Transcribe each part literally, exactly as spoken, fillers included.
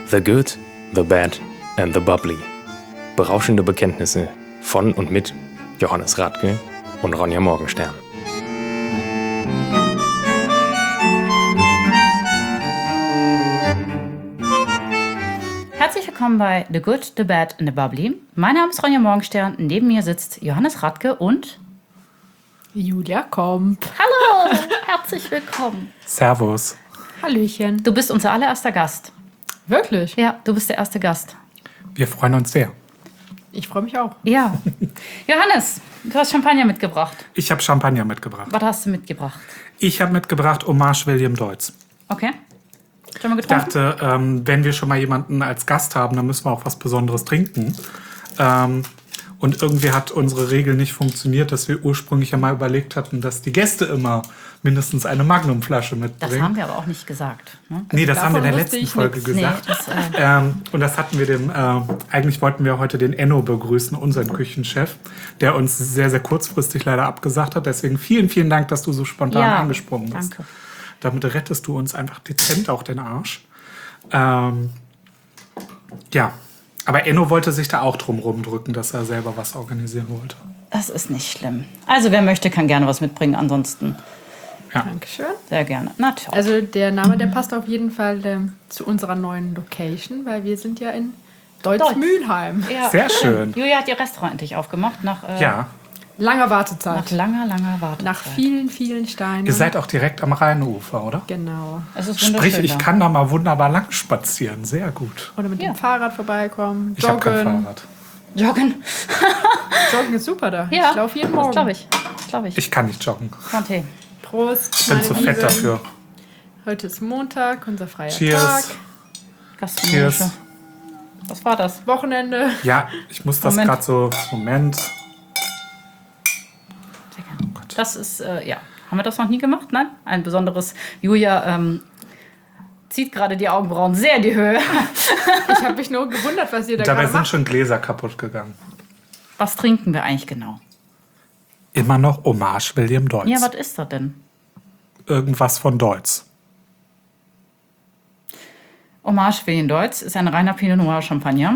The Good, The Bad and The Bubbly. Berauschende Bekenntnisse von und mit Johannes Radke und Ronja Morgenstern. Herzlich willkommen bei The Good, The Bad and The Bubbly. Mein Name ist Ronja Morgenstern, neben mir sitzt Johannes Radke und Julia Komp. Hallo, herzlich willkommen. Servus. Hallöchen. Du bist unser allererster Gast. Wirklich? Ja, du bist der erste Gast. Wir freuen uns sehr. Ich freue mich auch. Ja. Johannes, du hast Champagner mitgebracht. Ich habe Champagner mitgebracht. Was hast du mitgebracht? Ich habe mitgebracht Hommage William Deutz. Okay. Schon mal Ich getrunken? dachte, ähm, wenn wir schon mal jemanden als Gast haben, dann müssen wir auch was Besonderes trinken. Ähm, und irgendwie hat unsere Regel nicht funktioniert, dass wir ursprünglich ja mal überlegt hatten, dass die Gäste immer mindestens eine Magnumflasche mitbringen. Das haben wir aber auch nicht gesagt. Ne? Nee, das haben wir in der davon letzten wusste ich Folge nix. gesagt. Nee, das, äh, Ähm, und das hatten wir dem, äh, eigentlich wollten wir heute den Enno begrüßen, unseren Küchenchef, der uns sehr, sehr kurzfristig leider abgesagt hat. Deswegen vielen, vielen Dank, dass du so spontan Ja, angesprungen bist. danke. Damit rettest du uns einfach dezent auch den Arsch. Ähm, ja, aber Enno wollte sich da auch drum rumdrücken, dass er selber was organisieren wollte. Das ist nicht schlimm. Also wer möchte, kann gerne was mitbringen. Ansonsten Ja. Dankeschön. sehr gerne. Na toll. Also der Name, der passt auf jeden Fall ähm, zu unserer neuen Location, weil wir sind ja in Deutz-Mülheim. Ja. Sehr schön. Julia hat ihr Restaurant endlich aufgemacht nach, äh, Ja, Langer nach Wartezeit. langer, langer Wartezeit. Nach vielen, vielen Steinen. ihr seid auch direkt am Rheinufer, oder? Genau. Es ist Sprich, wunderschön ich da. kann da mal wunderbar lang spazieren. Sehr gut. Oder mit Ja. dem Fahrrad vorbeikommen. Ich habe kein Joggen. Fahrrad. Joggen. Joggen ist super da. Ja, Ich laufe jeden das Morgen. glaube ich. Das glaube ich. Ich kann nicht joggen. Santé. Prost. Ich bin meine zu fett Lieben. dafür. Heute ist Montag, unser freier Cheers. Tag. Gastronomische. Cheers. Was war das? Wochenende. Ja, ich muss das Moment. gerade so. Moment. Sehr gerne. Das ist, äh, ja. Haben wir das noch nie gemacht? Nein? Ein besonderes. Julia ähm, zieht gerade die Augenbrauen sehr in die Höhe. Ich habe mich nur gewundert, was ihr da Dabei gerade sind macht. schon Gläser kaputt gegangen. Was trinken wir eigentlich genau? Immer noch Hommage William Deutz. Ja, was ist das denn? Irgendwas von Deutz. Hommage William Deutz ist ein reiner Pinot Noir Champagner.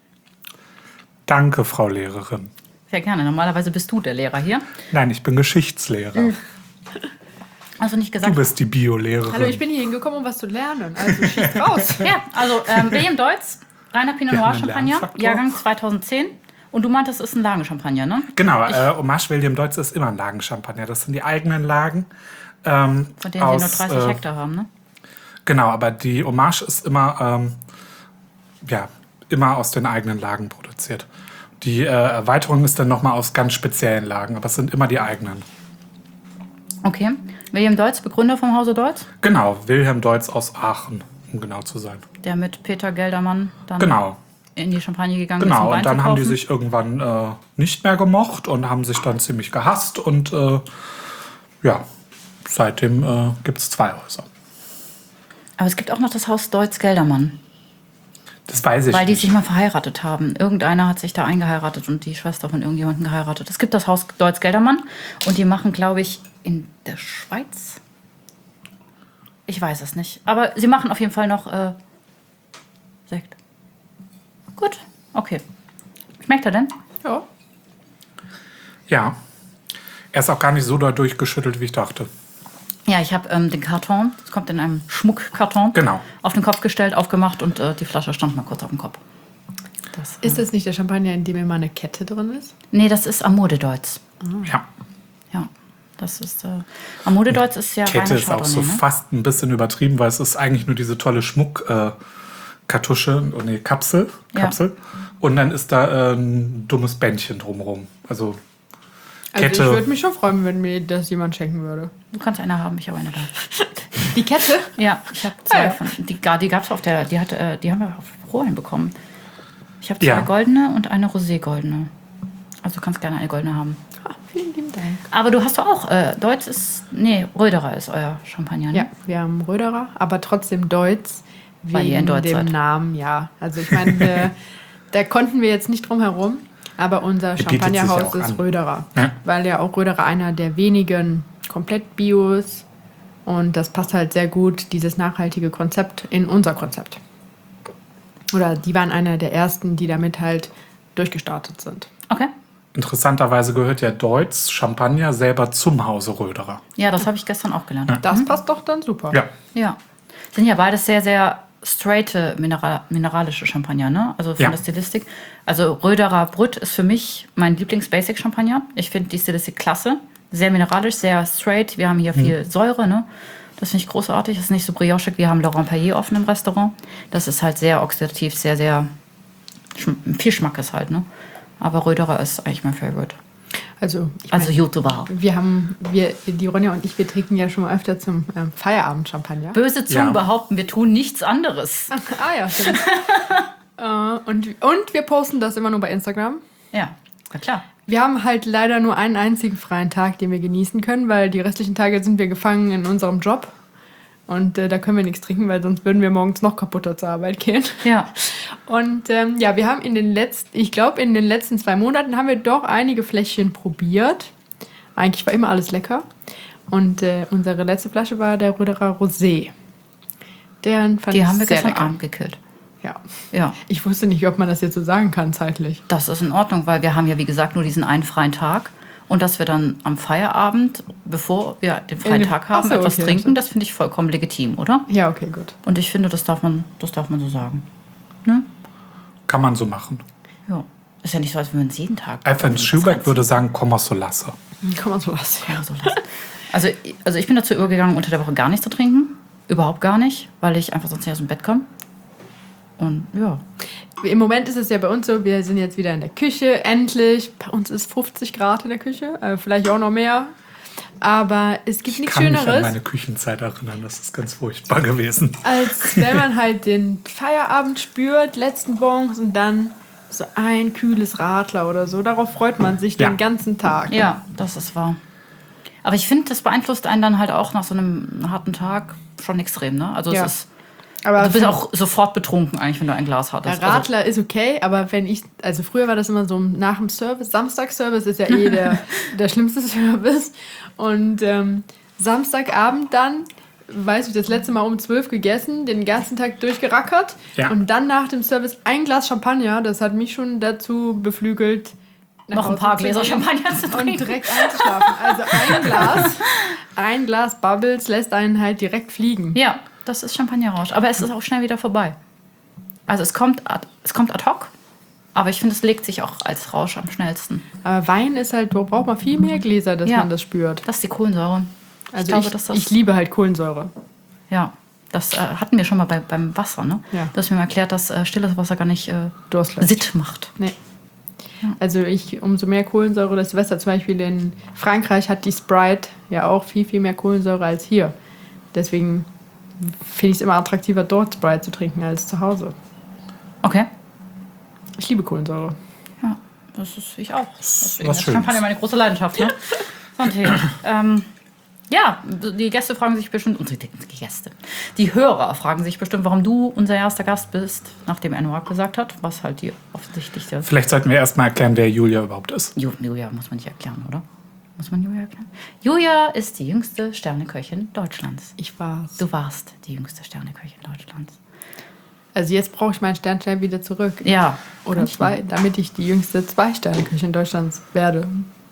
Danke, Frau Lehrerin. Sehr gerne. Normalerweise bist du der Lehrer hier. Nein, ich bin Geschichtslehrer. Also nicht Du gesagt. bist die Biolehrerin. Hallo, ich bin hier hingekommen, um was zu lernen. Also schießt raus. Ja, also ähm, William Deutz, reiner Pinot Wir Noir haben einen Champagner, Lernfaktor. Jahrgang zweitauszehn. Und du meintest, es ist ein Lagenchampagner, ne? Genau, äh, Hommage William Deutz ist immer ein Lagenchampagner. Das sind die eigenen Lagen. Ähm, Von denen aus, wir nur dreißig äh, Hektar haben, ne? Genau, aber die Hommage ist immer, ähm, ja, immer aus den eigenen Lagen produziert. Die äh, Erweiterung ist dann nochmal aus ganz speziellen Lagen, aber es sind immer die eigenen. Okay. William Deutz, Begründer vom Hause Deutz, Genau, Wilhelm Deutz aus Aachen, um genau zu sein. der mit Peter Geldermann dann Genau, in die Champagne gegangen ist, um genau. Wein Und dann zu haben die kaufen. sich irgendwann äh, nicht mehr gemocht und haben sich dann ziemlich gehasst. Und äh, ja, seitdem äh, gibt es zwei Häuser. Aber es gibt auch noch das Haus Deutz-Geldermann, Das weiß ich weil die nicht. sich mal verheiratet haben. Irgendeiner hat sich da eingeheiratet und die Schwester von irgendjemandem geheiratet. Es gibt das Haus Deutz-Geldermann und die machen, glaube ich, in der Schweiz. Ich weiß es nicht. Aber sie machen auf jeden Fall noch äh, Sekt. Gut, okay. Schmeckt er denn? Ja. Ja, er ist auch gar nicht so doll durchgeschüttelt, wie ich dachte. Ja, ich habe ähm, den Karton, es kommt in einem Schmuckkarton, Genau. auf den Kopf gestellt, aufgemacht und äh, die Flasche stand mal kurz auf dem Kopf. Das, äh, Ist das nicht der Champagner, in dem immer eine Kette drin ist? nee, das ist Amour de Deutz. Ja, Ja, das ist. Äh, Amour de Deutz ist ja Kette reiner ist auch so Chardonnay, ne? fast ein bisschen übertrieben, weil es ist eigentlich nur diese tolle Schmuckkartusche, äh, Kartusche, oh nee, Kapsel, Ja. Kapsel. Und dann ist da äh, ein dummes Bändchen drumherum. Also Also Kette. ich würde mich schon freuen, wenn mir das jemand schenken würde. Du kannst eine haben, ich habe eine da. Die Kette? Ja, ich habe zwei Ah, ja. von. Die, gar- die gab's auf der. Die, hatte, äh, die haben wir auf Rohlen bekommen. Ich habe zwei Ja. goldene und eine roségoldene. Also du kannst gerne eine goldene haben. Ah, vielen lieben Dank. Aber du hast doch auch. Äh, Deutz ist. Nee, Röderer ist euer Champagner, ne? Ja, wir haben Röderer, aber trotzdem Deutz. Weil ihr in Wegen Deutz dem seid. Namen, ja. Also ich meine, wir- da konnten wir jetzt nicht drum herum. Aber unser bietet sich Champagnerhaus ja auch ist an. Röderer. Ja. Weil ja auch Röderer einer der wenigen Komplett-Bios. Und das passt halt sehr gut, dieses nachhaltige Konzept, in unser Konzept. Oder die waren einer der ersten, die damit halt durchgestartet sind. Okay. Interessanterweise gehört ja Deutz Champagner selber zum Hause Röderer. Ja, das habe ich gestern auch gelernt. Ja. Das passt doch dann super. Ja. Ja. Sind ja beides sehr, sehr straighte Mineral mineralische Champagner, ne? Also von Ja. der Stilistik. Also Röderer Brut ist für mich mein Lieblings-Basic-Champagner. Ich finde die Stilistik klasse. Sehr mineralisch, sehr straight. Wir haben hier viel mhm. Säure, ne? Das finde ich großartig. Das ist nicht so briochig. Wir haben Laurent Perrier offen im Restaurant. Das ist halt sehr oxidativ, sehr, sehr schm viel Schmackes halt, ne? Aber Röderer ist eigentlich mein Favorite. Also, ich also mein, YouTuber. Wir haben, wir, die Ronja und ich, wir trinken ja schon mal öfter zum ähm, Feierabend Champagner. Böse Zungen Ja. behaupten, wir tun nichts anderes. Ah ja, stimmt. äh, und, und wir posten das immer nur bei Instagram. Ja, na klar. Wir haben halt leider nur einen einzigen freien Tag, den wir genießen können, weil die restlichen Tage sind wir gefangen in unserem Job. Und äh, da können wir nichts trinken, weil sonst würden wir morgens noch kaputter zur Arbeit gehen. Ja. Und ähm, ja, wir haben in den letzten, ich glaube, in den letzten zwei Monaten haben wir doch einige Fläschchen probiert. Eigentlich war immer alles lecker. Und äh, unsere letzte Flasche war der Röderer Rosé. Den fand Die ich haben wir sehr gestern lecker. Abend gekillt. Ja. Ja. Ich wusste nicht, ob man das jetzt so sagen kann zeitlich. Das ist in Ordnung, weil wir haben ja, wie gesagt, nur diesen einen freien Tag. Und dass wir dann am Feierabend, bevor wir den freien In- Tag haben, Ach so, etwas okay, trinken, das finde ich vollkommen legitim, oder? Ja, okay, gut. Und ich finde, das darf man, das darf man so sagen. Ne? Kann man so machen. Ja. Ist ja nicht so, als würden wir uns jeden Tag. Alfred Schubeck würde sagen, komm so lasse. Kann man so lassen. Ja, so lassen. Also, also ich bin dazu übergegangen, unter der Woche gar nichts zu trinken. Überhaupt gar nicht, weil ich einfach sonst nicht aus dem Bett komme. Und ja. Im Moment ist es ja bei uns so, wir sind jetzt wieder in der Küche, endlich. Bei uns ist fünfzig Grad in der Küche, äh, vielleicht auch noch mehr. Aber es gibt Ich nichts kann mich an Schöneres, meine Küchenzeit erinnern. Das ist ganz furchtbar gewesen. als wenn man halt den Feierabend spürt, letzten Bons und dann so ein kühles Radler oder so. Darauf freut man sich Ja. den ganzen Tag. Ja, das ist wahr. Aber ich finde, das beeinflusst einen dann halt auch nach so einem harten Tag schon extrem, ne? Also Ja. es ist, Aber du bist für- auch sofort betrunken eigentlich, wenn du ein Glas hattest. Der Radler ist okay, aber wenn ich, also früher war das immer so nach dem Service, Samstagsservice ist ja eh der, der schlimmste Service. Und ähm, Samstagabend dann, weiß ich, das letzte Mal um zwölf gegessen, den ganzen Tag durchgerackert. Ja. Und dann nach dem Service ein Glas Champagner, das hat mich schon dazu beflügelt, nach noch ein Hause paar zu Gläser gehen Champagner zu und trinken. direkt einzuschlafen. Also ein Glas, ein Glas Bubbles lässt einen halt direkt fliegen. Ja, das ist Champagnerrausch. Aber es ist auch schnell wieder vorbei. Also es kommt ad, es kommt ad hoc, aber ich finde, es legt sich auch als Rausch am schnellsten. Aber Wein ist halt, da braucht man viel mehr Gläser, dass Ja. man das spürt. Das ist die Kohlensäure. Also ich, glaube, dass das- ich liebe halt Kohlensäure. Ja, das äh, hatten wir schon mal bei, beim Wasser, ne? Ja. Du hast mir mal erklärt, dass äh, stilles Wasser gar nicht äh, Durst lässt. Sitt macht. Nee. Also ich, umso mehr Kohlensäure, desto besser. Zum Beispiel in Frankreich hat die Sprite ja auch viel, viel mehr Kohlensäure als hier. Deswegen finde ich es immer attraktiver, dort Sprite zu trinken als zu Hause. Okay. Ich liebe Kohlensäure. Ja, das ist ich auch. Deswegen was ist Schönes. Champagner meine große Leidenschaft, ne? Und hier, ähm, ja, die Gäste fragen sich bestimmt, unsere die Gäste, die Hörer fragen sich bestimmt, warum du unser erster Gast bist, nachdem Anurag gesagt hat, was halt die offensichtlich der Vielleicht sollten wir erstmal erklären, wer Julia überhaupt ist. Ju- Julia muss man nicht erklären, oder? Muss man Julia erklären? Julia ist die jüngste Sterneköchin Deutschlands. Ich war's. Du warst die jüngste Sterneköchin Deutschlands. Also jetzt brauche ich meinen Sternstein wieder zurück. Ja. Oder kann ich zwei, nicht. damit ich die jüngste Zwei-Sterne-Küche in Deutschlands werde.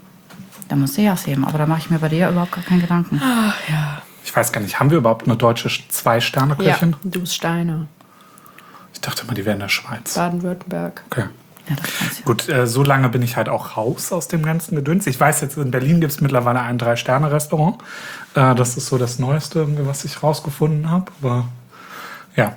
Da musst du ja heben, aber da mache ich mir bei dir überhaupt gar keinen Gedanken. Ach ja. Ich weiß gar nicht, haben wir überhaupt eine deutsche Zwei-Sterne-Köchin? Ja, du Steiner. Ich dachte mal, die wäre in der Schweiz. Baden-Württemberg. Okay. Ja, das kannst du. Gut, äh, so lange bin ich halt auch raus aus dem ganzen Gedöns. Ich weiß jetzt, in Berlin gibt es mittlerweile ein Drei-Sterne-Restaurant. Äh, das ist so das Neueste, irgendwie, was ich rausgefunden habe. Aber ja.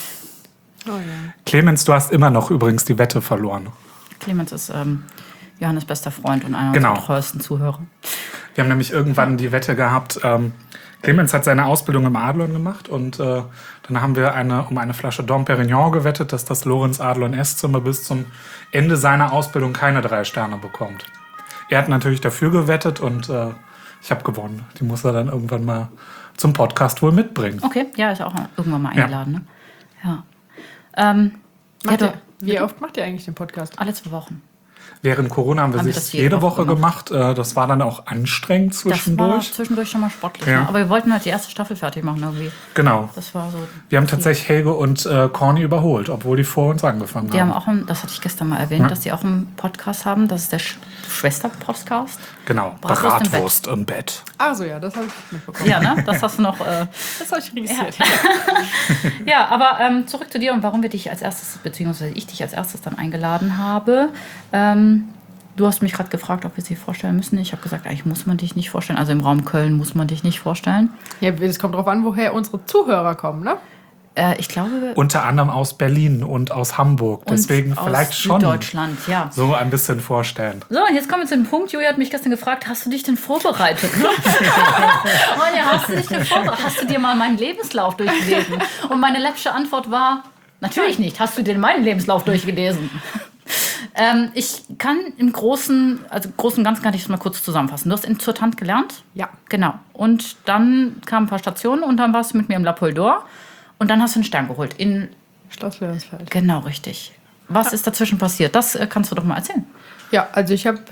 Oh ja. Clemens, du hast immer noch übrigens die Wette verloren. Clemens ist ähm, Johannes bester Freund und einer Genau. unserer treuesten Zuhörer. Wir haben nämlich irgendwann die Wette gehabt, ähm, Clemens hat seine Ausbildung im Adlon gemacht und äh, dann haben wir eine, um eine Flasche Dom Perignon gewettet, dass das Lorenz Adlon Esszimmer bis zum Ende seiner Ausbildung keine drei Sterne bekommt. Er hat natürlich dafür gewettet und äh, ich habe gewonnen. Die muss er dann irgendwann mal zum Podcast wohl mitbringen. Okay, ja, ist auch irgendwann mal Ja. eingeladen. Ne? Ja. Ähm, ja, Macht du, ihr, wie oft macht ihr eigentlich den Podcast? alle zwei Wochen. Während Corona haben wir Haben wir es das jede, jede Woche Woche gemacht. Äh, Das war dann auch anstrengend Das war zwischendurch. zwischendurch schon mal sportlich. Ja. Ne? Aber wir wollten halt die erste Staffel fertig machen irgendwie. Genau. Das war so. Wir haben tatsächlich Helge und äh, Corny überholt, obwohl die vor uns angefangen Die haben haben. auch, einen, das hatte ich gestern mal erwähnt, Ja. dass die auch einen Podcast haben. Das ist der Sch Schwester-Podcast. Genau. Bratwurst im Bratwurst im Bett. Ach so, ja, das habe ich mitbekommen. Ja, ne? Das hast du noch. Äh, Das habe ich registriert. ja, aber ähm, zurück zu dir und warum wir dich als erstes, beziehungsweise ich dich als erstes dann eingeladen habe. Ähm, du hast mich gerade gefragt, ob wir sie vorstellen müssen. Ich habe gesagt, eigentlich muss man dich nicht vorstellen. Also im Raum Köln muss man dich nicht vorstellen. Ja, es kommt drauf an, woher unsere Zuhörer kommen, ne? Äh, ich glaube. Unter anderem aus Berlin und aus Hamburg. Deswegen und vielleicht aus schon Deutschland, ja. so ein bisschen vorstellen. So, und jetzt kommen wir zu dem Punkt. Julia hat mich gestern gefragt, hast du dich denn vorbereitet? Ne? Ronja, hast du dich denn vorbereitet? Hast du dir mal meinen Lebenslauf durchgelesen? Und meine läppische Antwort war, natürlich nicht. Hast du dir meinen Lebenslauf durchgelesen? ähm, ich kann im Großen, also Großen und Ganzen kann ich das mal kurz zusammenfassen. Du hast in Zurtant gelernt? Ja. Genau. Und dann kamen ein paar Stationen und dann warst du mit mir im La Poule d'Or. Und dann hast du einen Stern geholt. In Schloss Wilhelmsfeld. Genau, richtig. Was ist dazwischen passiert? Das äh, kannst du doch mal erzählen. Ja, also ich habe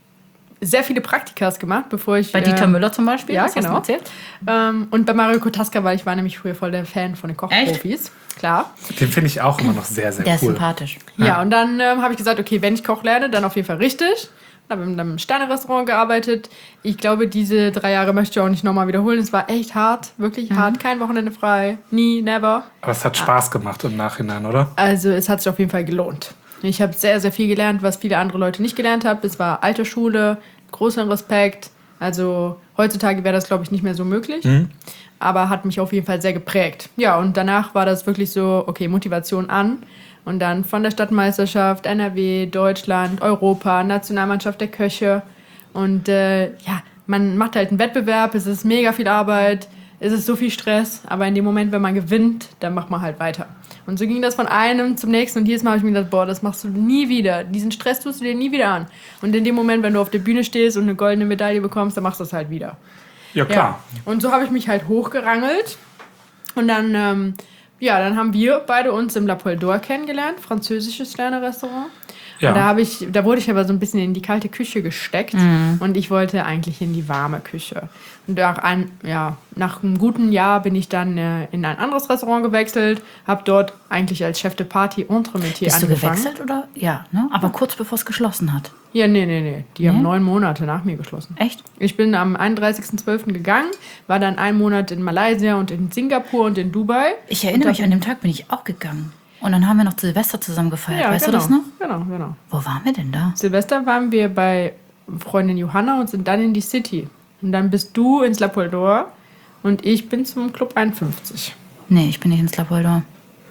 sehr viele Praktikas gemacht, bevor ich... Bei Dieter äh, Müller zum Beispiel? Ja, das hast du genau. mal erzählt. Ähm, und bei Mario Kotaska, weil ich war nämlich früher voll der Fan von den Kochprofis. Klar. Den finde ich auch immer noch sehr, sehr Der ist cool. sympathisch. Ja, und dann ähm, habe ich gesagt, okay, wenn ich Koch lerne, dann auf jeden Fall richtig. Habe in einem Sterne-Restaurant gearbeitet. Ich glaube, diese drei Jahre möchte ich auch nicht nochmal wiederholen. Es war echt hart, wirklich hart. Kein Wochenende frei, nie, never. Aber es hat Spaß gemacht im Nachhinein, oder? Also es hat sich auf jeden Fall gelohnt. Ich habe sehr, sehr viel gelernt, was viele andere Leute nicht gelernt haben. Es war alte Schule, großen Respekt. Also heutzutage wäre das, glaube ich, nicht mehr so möglich. Aber hat mich auf jeden Fall sehr geprägt. Ja, und danach war das wirklich so, okay, Motivation an. Und dann von der Stadtmeisterschaft, N R W, Deutschland, Europa, Nationalmannschaft der Köche. Und äh, ja, man macht halt einen Wettbewerb, es ist mega viel Arbeit, es ist so viel Stress. Aber in dem Moment, wenn man gewinnt, dann macht man halt weiter. Und so ging das von einem zum nächsten. Und jedes Mal habe ich mir gedacht, boah, das machst du nie wieder. Diesen Stress tust du dir nie wieder an. Und in dem Moment, wenn du auf der Bühne stehst und eine goldene Medaille bekommst, dann machst du es halt wieder. Ja, klar. Ja. Und so habe ich mich halt hochgerangelt. Und dann, ähm, ja, dann haben wir beide uns im La Poule d'Or kennengelernt, französisches Sterne-Restaurant. Ja. Und da, habe ich, da wurde ich aber so ein bisschen in die kalte Küche gesteckt. Und ich wollte eigentlich in die warme Küche. Und nach, ein, ja, nach einem guten Jahr bin ich dann äh, in ein anderes Restaurant gewechselt, habe dort eigentlich als Chef de Partie Entremetier Bist du angefangen. gewechselt oder? Ja, ne? Aber kurz bevor es geschlossen hat. Ja, nee, nee, nee. Die Nee? haben neun Monate nach mir geschlossen. Echt? Ich bin am einunddreißigsten zwölften gegangen, war dann einen Monat in Malaysia und in Singapur und in Dubai. Ich erinnere mich, an dem Tag bin ich auch gegangen. Und dann haben wir noch Silvester zusammen gefeiert. Ja, weißt genau, du das noch? Genau, genau. Wo waren wir denn da? Silvester waren wir bei Freundin Johanna und sind dann in die City. Und dann bist du ins La Poule d'Or und ich bin zum Club einundfünfzig. Nee, ich bin nicht ins La Poule d'Or.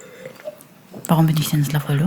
Warum bin ich denn ins La Poule d'Or?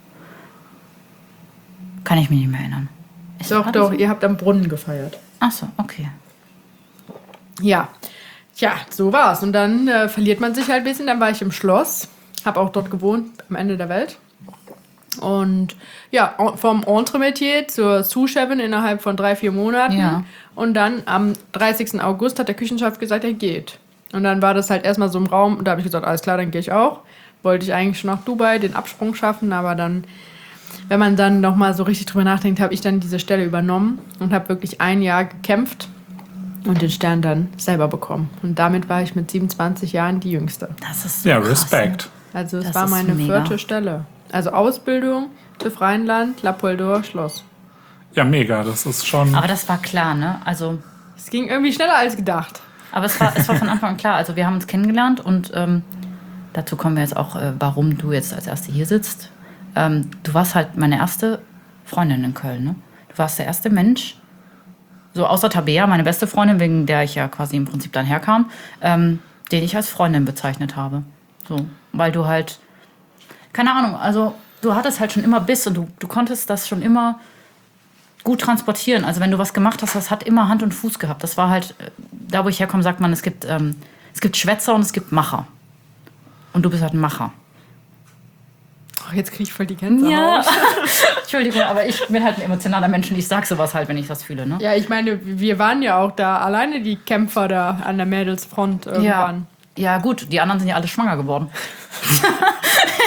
Kann ich mich nicht mehr erinnern. Ist Doch, das doch, so? ihr habt am Brunnen gefeiert. Ach so, okay. Ja, tja, so war's. Und dann äh, verliert man sich halt ein bisschen. Dann war ich im Schloss, habe auch dort gewohnt, am Ende der Welt. Und ja, vom Entremetier zur Sous-Chefin innerhalb von drei, vier Monaten. Ja. Und dann am dreißigsten August hat der Küchenchef gesagt, er geht. Und dann war das halt erstmal so im Raum. Und da habe ich gesagt, alles klar, dann gehe ich auch. Wollte ich eigentlich schon nach Dubai den Absprung schaffen, aber dann, wenn man dann nochmal so richtig drüber nachdenkt, habe ich dann diese Stelle übernommen und habe wirklich ein Jahr gekämpft und den Stern dann selber bekommen. Und damit war ich mit siebenundzwanzig Jahren die Jüngste. Das ist so Ja, krass, Respekt. Also es Das war ist meine mega. vierte Stelle. Also Ausbildung, TÜV Rheinland, La Poule d'Or, Schloss. Ja, mega. Das ist schon. Ne? Aber das war klar, ne? Also, Es ging irgendwie schneller als gedacht. aber es war, es war von Anfang an klar. Also wir haben uns kennengelernt und ähm, dazu kommen wir jetzt auch, äh, warum du jetzt als Erste hier sitzt. Ähm, du warst halt meine erste Freundin in Köln, ne? Du warst der erste Mensch, so außer Tabea, meine beste Freundin, wegen der ich ja quasi im Prinzip dann herkam, ähm, den ich als Freundin bezeichnet habe. So, weil du halt, keine Ahnung, also du hattest halt schon immer Biss und du, du konntest das schon immer gut transportieren. Also wenn du was gemacht hast, das hat immer Hand und Fuß gehabt. Das war halt, äh, da wo ich herkomme, sagt man, es gibt, ähm, es gibt Schwätzer und es gibt Macher. Und du bist halt ein Macher. Ach, jetzt kriege ich voll die Gänsehaut. Entschuldigung, aber ich bin halt ein emotionaler Mensch und ich sag sowas halt, wenn ich das fühle, ne? Ja, ich meine, wir waren ja auch da, alleine die Kämpfer da an der Mädelsfront irgendwann. Ja, gut, die anderen sind ja alle schwanger geworden.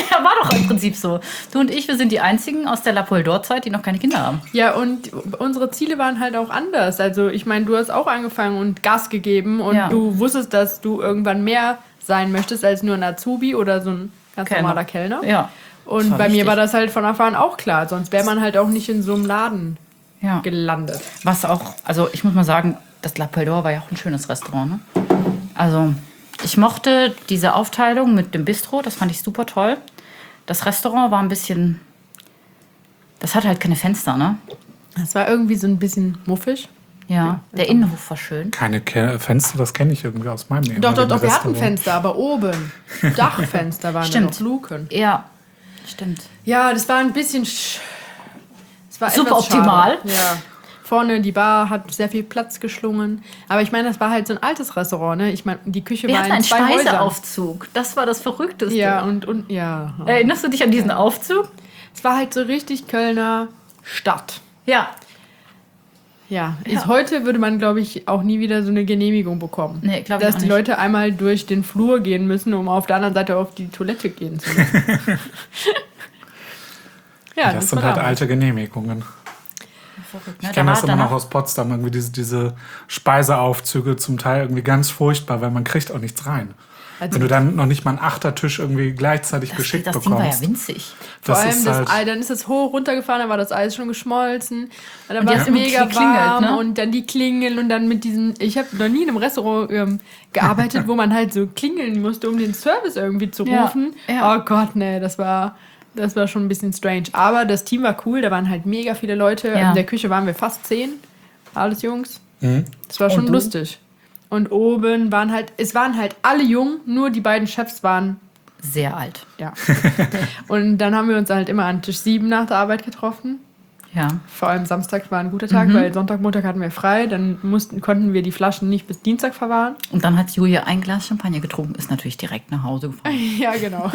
Ja, war doch im Prinzip so. Du und ich, wir sind die Einzigen aus der Lapoldor-Zeit, die noch keine Kinder haben. Ja, und unsere Ziele waren halt auch anders. Also ich meine, du hast auch angefangen und Gas gegeben und Ja. du wusstest, dass du irgendwann mehr sein möchtest als nur ein Azubi oder so ein ganz Kellner. normaler Kellner. Ja. Und Das war bei mir wichtig. war das halt von Anfang an auch klar. Sonst wäre man halt auch nicht in so einem Laden Ja. gelandet. Was auch, also ich muss mal sagen, das Lapoldor war ja auch ein schönes Restaurant. Ne? Also ich mochte diese Aufteilung mit dem Bistro, das fand ich super toll. Das Restaurant war ein bisschen, das hatte halt keine Fenster, ne? Das war irgendwie so ein bisschen muffig. Ja, der Innenhof war schön. Keine Ke Fenster, das kenne ich irgendwie aus meinem Leben. Doch, doch, doch, wir hatten Restaurant. Fenster, aber oben. Dachfenster waren da Stimmt. noch Luken. Ja, stimmt. Ja, das war ein bisschen... Sch das war Super etwas optimal. schade. Ja. Vorne die Bar hat sehr viel Platz geschlungen. Aber ich meine, das war halt so ein altes Restaurant, ne? Ich meine, die Küche Wir war hatten in einen zwei Häusern. Speiseaufzug. Das war das Verrückteste. Ja, und, und ja. Erinnerst du dich an diesen Aufzug? Es war halt so richtig Kölner Stadt. Ja. Ja, Ja. Ist, heute würde man, glaube ich, auch nie wieder so eine Genehmigung bekommen. Nee, glaub ich Dass auch die nicht. Leute einmal durch den Flur gehen müssen, um auf der anderen Seite auf die Toilette gehen zu müssen. ja, Das sind halt damals. alte Genehmigungen. Verrückt, Ich ne? kenne Da das war immer noch danach- aus Potsdam, irgendwie diese, diese Speiseaufzüge zum Teil irgendwie ganz furchtbar, weil man kriegt auch nichts rein. Also- Wenn du dann noch nicht mal einen Achtertisch irgendwie gleichzeitig Das, geschickt das Ding war ja bekommst. winzig. Vor das allem, ist das halt, Ei, dann ist es hoch runtergefahren, dann war das Eis schon geschmolzen. Und dann Und war die es hat immer mega geklingelt, warm ne? und dann die Klingel und dann mit diesen... Ich habe noch nie in einem Restaurant ähm, gearbeitet, wo man halt so klingeln musste, um den Service irgendwie zu Ja, rufen. ja. Oh Gott, nee, das war... Das war schon ein bisschen strange. Aber das Team war cool, da waren halt mega viele Leute. Ja. In der Küche waren wir fast zehn, alles Jungs. Mhm. Das war Und schon du? lustig. Und oben waren halt... Es waren halt alle jung, nur die beiden Chefs waren... Sehr alt. Ja. Und dann haben wir uns halt immer an Tisch sieben nach der Arbeit getroffen. Ja. Vor allem Samstag war ein guter Tag, weil Sonntag, Montag hatten wir frei. Dann mussten, konnten wir die Flaschen nicht bis Dienstag verwahren. Und dann hat Julia ein Glas Champagner getrunken, ist natürlich direkt nach Hause gefahren. Ja, genau.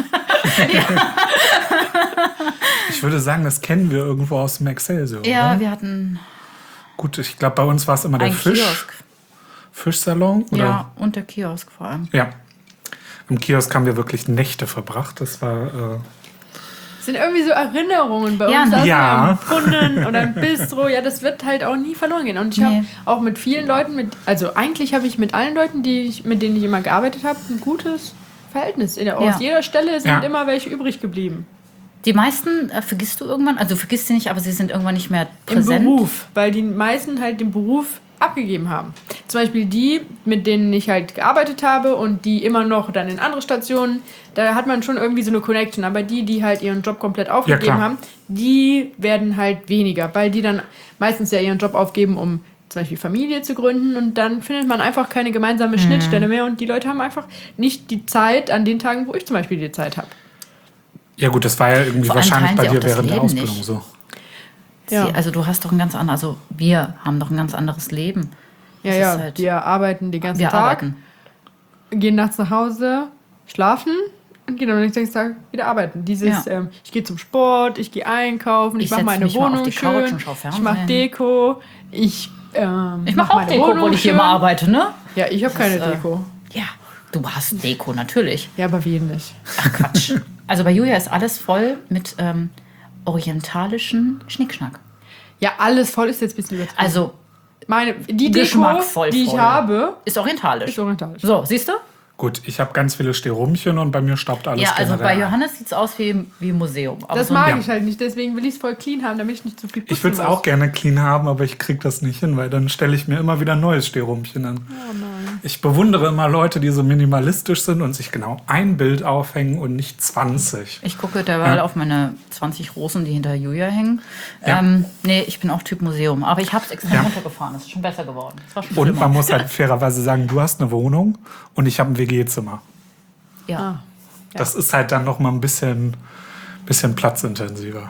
ich würde sagen, das kennen wir irgendwo aus dem Excelsior. Ja, oder? wir hatten Gut, ich glaube, bei uns war es immer der einen Fisch, Kiosk. Fischsalon. Oder? Ja, und der Kiosk vor allem. ja. Im Kiosk haben wir wirklich Nächte verbracht. Das war. Äh, Das sind irgendwie so Erinnerungen bei Ja, uns. ne? saßen wir Ja. am Brunnen oder im Bistro. Ja, das wird halt auch nie verloren gehen. Und ich habe Nee. auch mit vielen Leuten, mit, also eigentlich habe ich mit allen Leuten, die ich, mit denen ich immer gearbeitet habe, ein gutes Verhältnis. In der, Ja. Aus jeder Stelle sind Ja. immer welche übrig geblieben. Die meisten äh, vergisst du irgendwann, also du vergisst sie nicht, aber sie sind irgendwann nicht mehr Im präsent. Beruf, weil die meisten halt den Beruf abgegeben haben. Zum Beispiel die, mit denen ich halt gearbeitet habe und die immer noch dann in andere Stationen, da hat man schon irgendwie so eine Connection. Aber die, die halt ihren Job komplett aufgegeben klar. haben, die werden halt weniger, weil die dann meistens ja ihren Job aufgeben, um zum Beispiel Familie zu gründen und dann findet man einfach keine gemeinsame Schnittstelle mehr und die Leute haben einfach nicht die Zeit an den Tagen, wo ich zum Beispiel die Zeit habe. ja, gut, das war ja irgendwie Vor allem wahrscheinlich teilen bei sie auch dir das während der Leben Ausbildung nicht. so. Ja. Sie, also du hast doch ein ganz anderes, also wir haben doch ein ganz anderes Leben. Ja, Das ja, ist halt- wir arbeiten den ganzen Wir Tag. arbeiten. Gehen nachts nach Hause, schlafen und gehen am nächsten Tag wieder arbeiten. Dieses, Ja. ähm, ich gehe zum Sport, ich gehe einkaufen, ich, Ich mache setz meine mich mal auf Wohnung die Couch schön, und schau ich Fernsehen. mache Deko, ich ähm, Ich mach mache auch meine Deko, Wohnung obwohl ich hier schön. mal arbeite, ne? Ja, ich habe keine ist, äh, Deko. Ja, du hast Deko, natürlich. Ja, aber wir nicht. Ach Quatsch. Also bei Julia ist alles voll mit ähm, orientalischen Schnickschnack. Ja, alles voll ist jetzt ein bisschen übertrieben. Also meine, die Deko, geschmackvoll die ich voll. habe, ist orientalisch. ist orientalisch. So, siehst du? Gut, ich habe ganz viele Sterumchen und bei mir staubt alles Ja, also generell bei ein. Johannes sieht es aus wie, wie ein Museum. Aber Das so mag ja. ich halt nicht, deswegen will ich es voll clean haben, damit ich nicht zu viel putzen Ich würde es muss. auch gerne clean haben, aber ich kriege das nicht hin, weil dann stelle ich mir immer wieder ein neues Sterumchen an. Oh nein. Ich bewundere immer Leute, die so minimalistisch sind und sich genau ein Bild aufhängen und nicht zwanzig. Ich gucke derweil Ja. auf meine zwanzig Rosen, die hinter Julia hängen. Ja. Ähm, nee, ich bin auch Typ Museum. Aber ich habe es extrem Ja. runtergefahren. Es ist schon besser geworden. Es war schon Und schlimmer. man muss halt fairerweise sagen, du hast eine Wohnung und ich habe ein W G-Zimmer. Ja. Ah. Das ist halt dann noch mal ein bisschen, bisschen platzintensiver.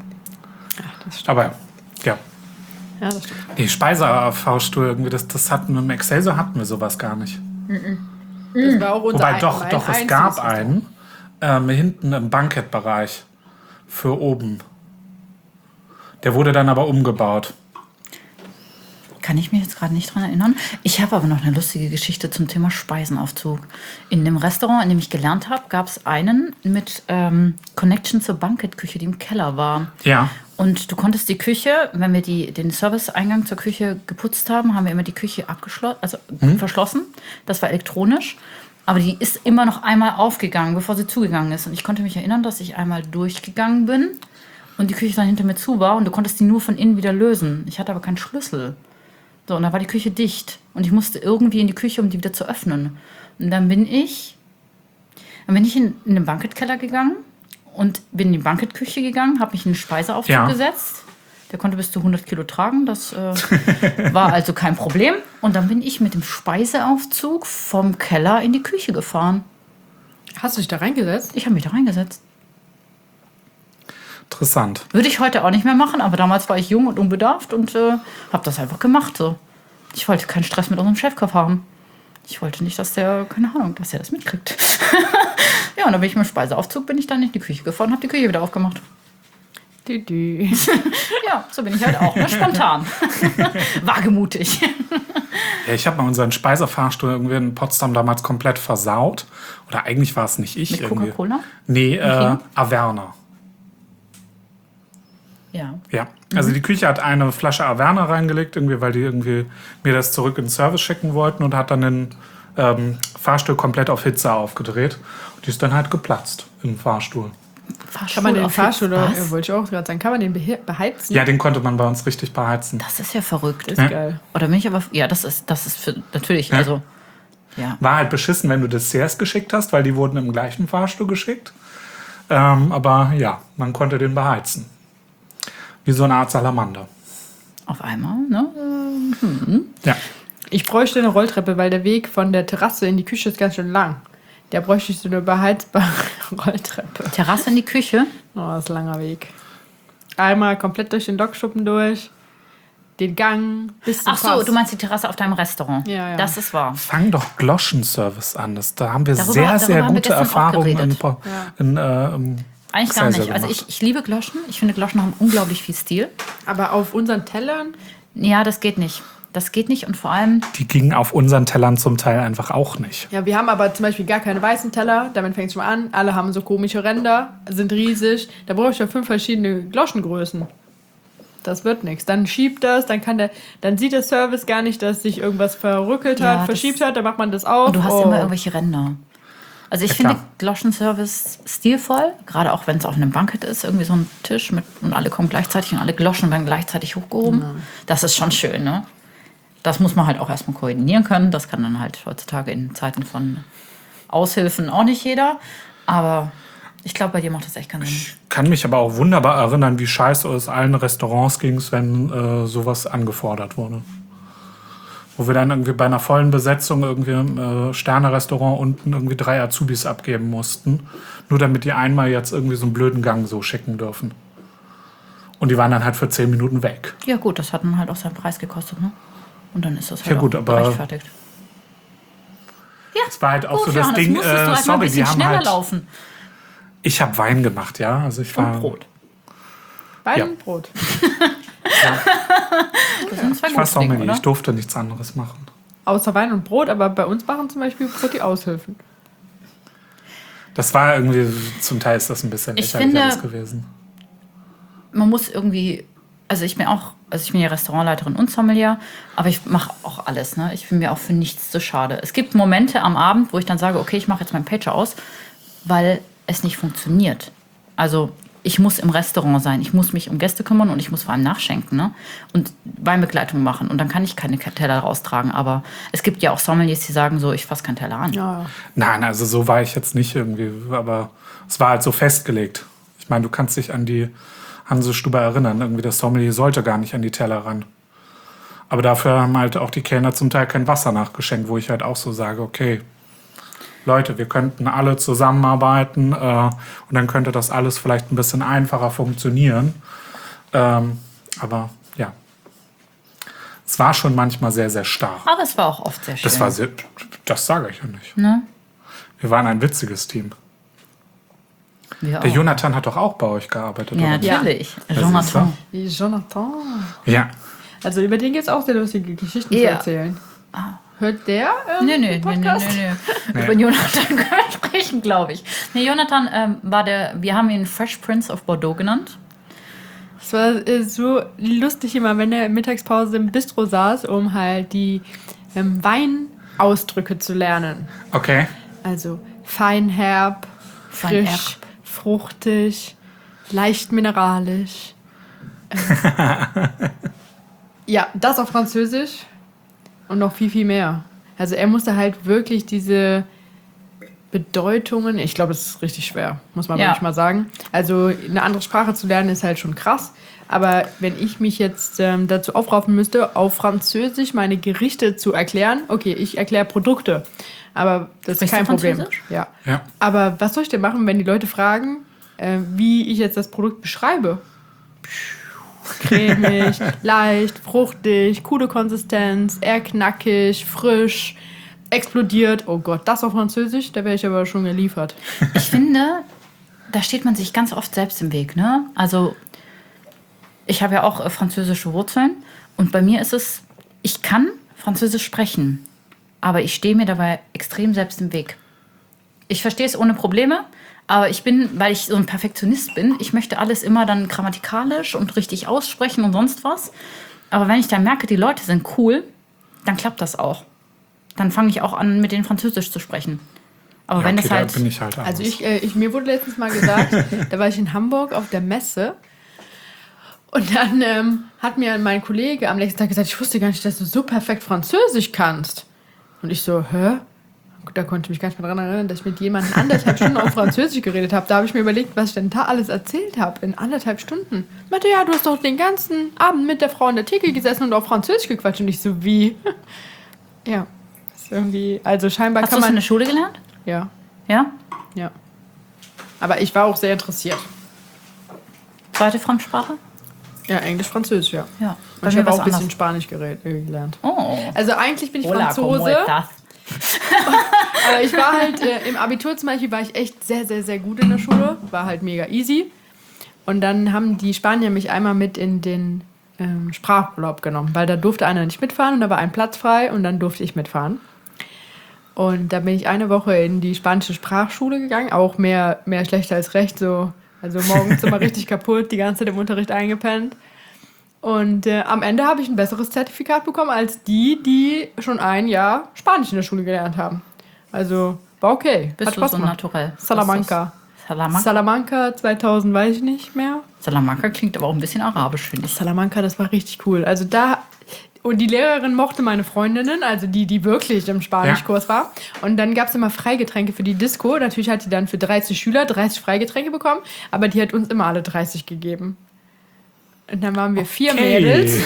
Das stimmt. Aber ja, Ja, das stimmt. die Speisefahrstuhl irgendwie, das, das hatten wir im Excelsior hatten wir sowas gar nicht. Das war auch unser Wobei ein- doch, mein doch, es einziges gab Restaurant. einen ähm, hinten im Bankettbereich für oben. Der wurde dann aber umgebaut. kann ich mich jetzt gerade nicht dran erinnern. Ich habe aber noch eine lustige Geschichte zum Thema Speisenaufzug. In dem Restaurant, in dem ich gelernt habe, gab es einen mit ähm, Connection zur Bankettküche, die im Keller war. Ja. Und du konntest die Küche, wenn wir die, den Serviceeingang zur Küche geputzt haben, haben wir immer die Küche abgeschlossen, also Mhm. verschlossen. Das war elektronisch. Aber die ist immer noch einmal aufgegangen, bevor sie zugegangen ist. Und ich konnte mich erinnern, dass ich einmal durchgegangen bin und die Küche dann hinter mir zu war und du konntest die nur von innen wieder lösen. Ich hatte aber keinen Schlüssel. So, und dann war die Küche dicht. Und ich musste irgendwie in die Küche, um die wieder zu öffnen. Und dann bin ich, dann bin ich in, in den Bankettkeller gegangen und bin in die Bankettküche gegangen, habe mich in den Speiseaufzug Ja. gesetzt. Der konnte bis zu hundert Kilo tragen, das äh, war also kein Problem. Und dann bin ich mit dem Speiseaufzug vom Keller in die Küche gefahren. Hast du dich da reingesetzt? Ich habe mich da reingesetzt. Interessant. Würde ich heute auch nicht mehr machen, aber damals war ich jung und unbedarft und äh, habe das einfach gemacht. So. Ich wollte keinen Stress mit unserem Chefkoch haben. Ich wollte nicht, dass der, keine Ahnung, dass der das mitkriegt. Ja, und dann bin ich mit dem Speiseaufzug, bin ich dann in die Küche gefahren, habe die Küche wieder aufgemacht. Dü, dü. Ja, so bin ich halt auch, ne? Spontan. Wagemutig. Ja, ich habe mal unseren Speisefahrstuhl irgendwie in Potsdam damals komplett versaut. Oder eigentlich war es nicht ich. Mit irgendwie. Coca-Cola? Nee, äh, Okay. Averna. Ja. Ja, also die Küche hat eine Flasche Averna reingelegt, irgendwie, weil die irgendwie mir das zurück in den Service schicken wollten und hat dann den ähm, Fahrstuhl komplett auf Hitze aufgedreht. Und die ist dann halt geplatzt im Fahrstuhl. Fahrstuhl Kann man den auf Fahrstuhl, Hitze- oder, Was? ja, wollte ich auch gerade sagen, kann man den behe- beheizen? Ja, den konnte man bei uns richtig beheizen. Das ist ja verrückt. Ist geil. Oder bin ich aber. Ja, das ist, das ist für, natürlich. Ja. Also, ja. War halt beschissen, wenn du Desserts geschickt hast, weil die wurden im gleichen Fahrstuhl geschickt. Ähm, aber ja, man konnte den beheizen. Wie so eine Art Salamander. Auf einmal, ne? Ja. Ich bräuchte eine Rolltreppe, weil der Weg von der Terrasse in die Küche ist ganz schön lang. Da bräuchte ich so eine beheizbare Rolltreppe. Terrasse in die Küche. Oh, das ist ein langer Weg. Einmal komplett durch den Lokschuppen durch, den Gang bis zum Ach so, Pass. du meinst die Terrasse auf deinem Restaurant. Ja, ja. Das ist wahr. Fang doch Gloschenservice an. Das, da haben wir Darüber- sehr, darüber sehr haben wir gute gestern auch Erfahrungen in, geredet. Po- in, äh, im Eigentlich gar Sehr, nicht. sehr Also gemacht. ich, ich liebe Gloschen. Ich finde, Gloschen haben unglaublich viel Stil. Aber auf unseren Tellern, Ja, das geht nicht. Das geht nicht und vor allem, Die gingen auf unseren Tellern zum Teil einfach auch nicht. ja, wir haben aber zum Beispiel gar keine weißen Teller. Damit fängt es schon mal an. Alle haben so komische Ränder, sind riesig. Da brauche ich ja fünf verschiedene Gloschengrößen. Das wird nichts. Dann schiebt das, dann kann der, dann sieht der Service gar nicht, dass sich irgendwas verrückelt Ja, hat, das- verschiebt hat, dann macht man das auf. und du hast oh. immer irgendwelche Ränder. Also ich Ja, finde klar. Gloschenservice stilvoll, gerade auch wenn es auf einem Bankett ist, irgendwie so ein Tisch mit und alle kommen gleichzeitig und alle Gloschen werden gleichzeitig hochgehoben. Das ist schon schön, ne? Das muss man halt auch erstmal koordinieren können. Das kann dann halt heutzutage in Zeiten von Aushilfen auch nicht jeder. Aber ich glaube, bei dir macht das echt keinen Sinn. Ich kann mich aber auch wunderbar erinnern, wie scheiße es allen Restaurants ging, wenn äh, sowas angefordert wurde. Wo wir dann irgendwie bei einer vollen Besetzung irgendwie im äh, Sterne-Restaurant unten irgendwie drei Azubis abgeben mussten. Nur damit die einmal jetzt irgendwie so einen blöden Gang so schicken dürfen. Und die waren dann halt für zehn Minuten weg. Ja gut, das hat dann halt auch seinen Preis gekostet, ne? Und dann ist das halt Ja, gut, auch aber- gerechtfertigt. Das war halt auch Gut, so das Johannes, Ding, musstest du äh, halt mal ein sorry, die bisschen haben schneller halt... laufen. Ich habe Wein gemacht, ja. Also ich war, Und Brot. Wein Ja. und Brot. Das sind zwei Ich war gute Dinge, Sommelier, oder? ich durfte nichts anderes machen. Außer Wein und Brot, aber bei uns machen zum Beispiel Brot die Aushilfen. Das war irgendwie, zum Teil ist das ein bisschen Ich lächerlich finde- alles gewesen. Man muss irgendwie, also ich bin auch, also ich bin ja Restaurantleiterin und Sommelier, aber ich mache auch alles, ne? Ich bin mir auch für nichts zu schade. Es gibt Momente am Abend, wo ich dann sage, okay, ich mache jetzt meinen Pager aus, weil es nicht funktioniert. Also ich muss im Restaurant sein, ich muss mich um Gäste kümmern und ich muss vor allem nachschenken, ne? Und Weinbegleitung machen und dann kann ich keine Teller raustragen, aber es gibt ja auch Sommeliers, die sagen so, ich fasse keinen Teller an. Ja. Nein, also so war ich jetzt nicht irgendwie, aber es war halt so festgelegt. Ich meine, du kannst dich an die Hansestube erinnern, irgendwie das Sommelier sollte gar nicht an die Teller ran. Aber dafür haben halt auch die Kellner zum Teil kein Wasser nachgeschenkt, wo ich halt auch so sage, okay, Leute, wir könnten alle zusammenarbeiten äh, und dann könnte das alles vielleicht ein bisschen einfacher funktionieren. Ähm, aber ja, es war schon manchmal sehr, sehr starr. Aber es war auch oft sehr schön. Das war sehr, das sage ich ja nicht. Ne? Wir waren ein witziges Team. Wir Der auch. Jonathan hat doch auch bei euch gearbeitet, Ja, oder? natürlich. Ja, Jonathan. Wie Jonathan. Ja. Also über den gibt es auch sehr lustige Geschichten Ja. zu erzählen. Hört der ähm, Nee, nee, den nee, nee, Podcast? nee, nee. Über Jonathan können wir sprechen, glaube ich. Nee, Jonathan ähm, war der, wir haben ihn Fresh Prince of Bordeaux genannt. Es war äh, so lustig immer, wenn er in Mittagspause im Bistro saß, um halt die ähm, Weinausdrücke zu lernen. Okay. Also feinherb, frisch, Feinherb. fruchtig, leicht mineralisch. Ähm, ja, das auf Französisch und noch viel, viel mehr. Also er musste halt wirklich diese Bedeutungen, ich glaube, das ist richtig schwer, muss man Ja. wirklich mal sagen. Also eine andere Sprache zu lernen ist halt schon krass. Aber wenn ich mich jetzt ähm, dazu aufraffen müsste, auf Französisch meine Gerichte zu erklären, okay, ich erkläre Produkte, aber das ist Sprichst kein du Problem. Französisch? Ja. Ja. Aber was soll ich denn machen, wenn die Leute fragen, äh, wie ich jetzt das Produkt beschreibe? Cremig, leicht, fruchtig, coole Konsistenz, eher knackig, frisch, explodiert. Oh Gott, das auf Französisch, da wäre ich aber schon geliefert. Ich finde, da steht man sich ganz oft selbst im Weg, ne? Also, ich habe ja auch äh, französische Wurzeln und bei mir ist es, ich kann Französisch sprechen, aber ich stehe mir dabei extrem selbst im Weg. Ich verstehe es ohne Probleme, aber ich bin, weil ich so ein Perfektionist bin, ich möchte alles immer dann grammatikalisch und richtig aussprechen und sonst was. Aber wenn ich dann merke, die Leute sind cool, dann klappt das auch. Dann fange ich auch an, mit denen Französisch zu sprechen. Aber Ja, wenn okay, das halt... da bin ich halt Also aus. ich, äh, ich, mir wurde letztens mal gesagt, da war ich in Hamburg auf der Messe und dann ähm, hat mir mein Kollege am nächsten Tag gesagt, ich wusste gar nicht, dass du so perfekt Französisch kannst. Und ich so, hä? Da konnte ich mich gar nicht mehr daran erinnern, dass ich mit jemandem anderthalb Stunden auf Französisch geredet habe. Da habe ich mir überlegt, was ich denn da alles erzählt habe in anderthalb Stunden. Ich meinte, ja, du hast doch den ganzen Abend mit der Frau an der Theke gesessen und auf Französisch gequatscht. Und ich so, wie? Ja, ist irgendwie, also scheinbar Hast du kann das in man... der Schule gelernt? Ja, Ja? ja. Aber ich war auch sehr interessiert. Zweite Fremdsprache? Ja, Englisch, Französisch, ja. Ja. Und ich habe auch ein bisschen Spanisch geredet, äh, gelernt. Oh. Also eigentlich bin ich Hola, ¿cómo Franzose, estás? aber ich war halt äh, im Abitur zum Beispiel war ich echt sehr, sehr, sehr gut in der Schule. War halt mega easy. Und dann haben die Spanier mich einmal mit in den ähm, Sprachurlaub genommen, weil da durfte einer nicht mitfahren und da war ein Platz frei und dann durfte ich mitfahren. Und da bin ich eine Woche in die spanische Sprachschule gegangen, auch mehr, mehr schlechter als recht, so, also morgens immer richtig kaputt, die ganze Zeit im Unterricht eingepennt. Und äh, am Ende habe ich ein besseres Zertifikat bekommen als die, die schon ein Jahr Spanisch in der Schule gelernt haben. Also war okay. Bist Hat du Spaß so gemacht. naturell? Salamanca. Salamanca? Salamanca zweitausend weiß ich nicht mehr. Salamanca klingt aber auch ein bisschen arabisch, finde ich. Salamanca, das war richtig cool. Also da, und die Lehrerin mochte meine Freundinnen, also die, die wirklich im Spanischkurs war. Und dann gab es immer Freigetränke für die Disco. Natürlich hat die dann für dreißig Schüler dreißig Freigetränke bekommen, aber die hat uns immer alle dreißig gegeben. Und dann waren wir vier Mädels.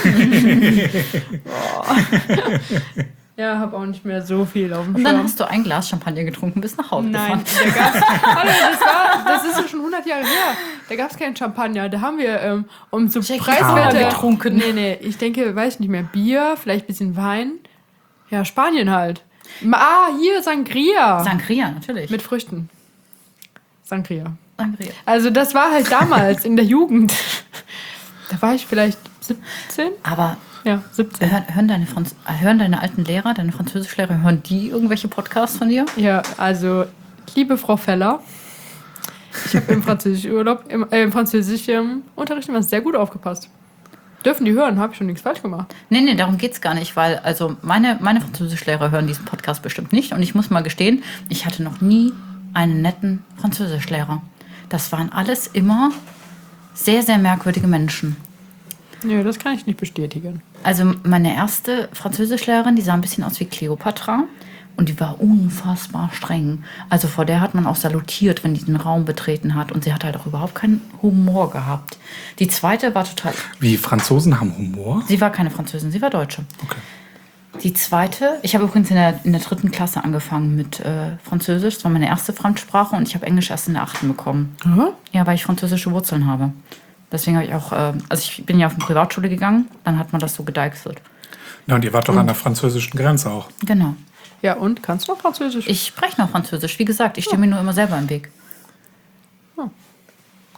Ja, habe auch nicht mehr so viel auf dem Und dann Schirm. hast du ein Glas Champagner getrunken, bist nach Hause Nein, gefahren. da gab's, Hallo, das, war, das ist ja schon hundert Jahre her. Da gab es keinen Champagner. Da haben wir ähm, um so Jack preiswerte... Cola getrunken. Nee, nee, ich denke, weiß ich nicht mehr, Bier, vielleicht ein bisschen Wein. Ja, Spanien halt. Ah, hier, Sangria. Sangria, natürlich. Mit Früchten. Sangria. Sangria. Also das war halt damals in der Jugend. Da war ich vielleicht siebzehn? Aber Ja, siebzehn. hören, hören, deine Franz hören deine alten Lehrer, deine Französischlehrer, hören die irgendwelche Podcasts von dir? Ja, also, liebe Frau Feller, ich habe im französischen Urlaub, im, äh, im französischen Unterricht immer sehr gut aufgepasst. Dürfen die hören, habe ich schon nichts falsch gemacht. Nee, nee, darum geht's gar nicht, weil also meine, meine Französischlehrer hören diesen Podcast bestimmt nicht. Und ich muss mal gestehen, ich hatte noch nie einen netten Französischlehrer. Das waren alles immer sehr, sehr merkwürdige Menschen. Nö, das kann ich nicht bestätigen. Also meine erste Französischlehrerin, die sah ein bisschen aus wie Kleopatra und die war unfassbar streng. Also vor der hat man auch salutiert, wenn die den Raum betreten hat und sie hat halt auch überhaupt keinen Humor gehabt. Die zweite war total... Wie, Franzosen haben Humor? Sie war keine Französin, sie war Deutsche. Okay. Die zweite, ich habe übrigens in der, in der dritten Klasse angefangen mit äh, Französisch. Das war meine erste Fremdsprache und ich habe Englisch erst in der achten bekommen. Mhm. Ja, weil ich französische Wurzeln habe. Deswegen habe ich auch, äh, also ich bin ja auf eine Privatschule gegangen, dann hat man das so gedeichselt. Ja, und ihr wart doch an der französischen Grenze auch. Genau. Ja, und? Kannst du noch Französisch? Ich spreche noch Französisch. Wie gesagt, ich stehe mir nur immer selber im Weg.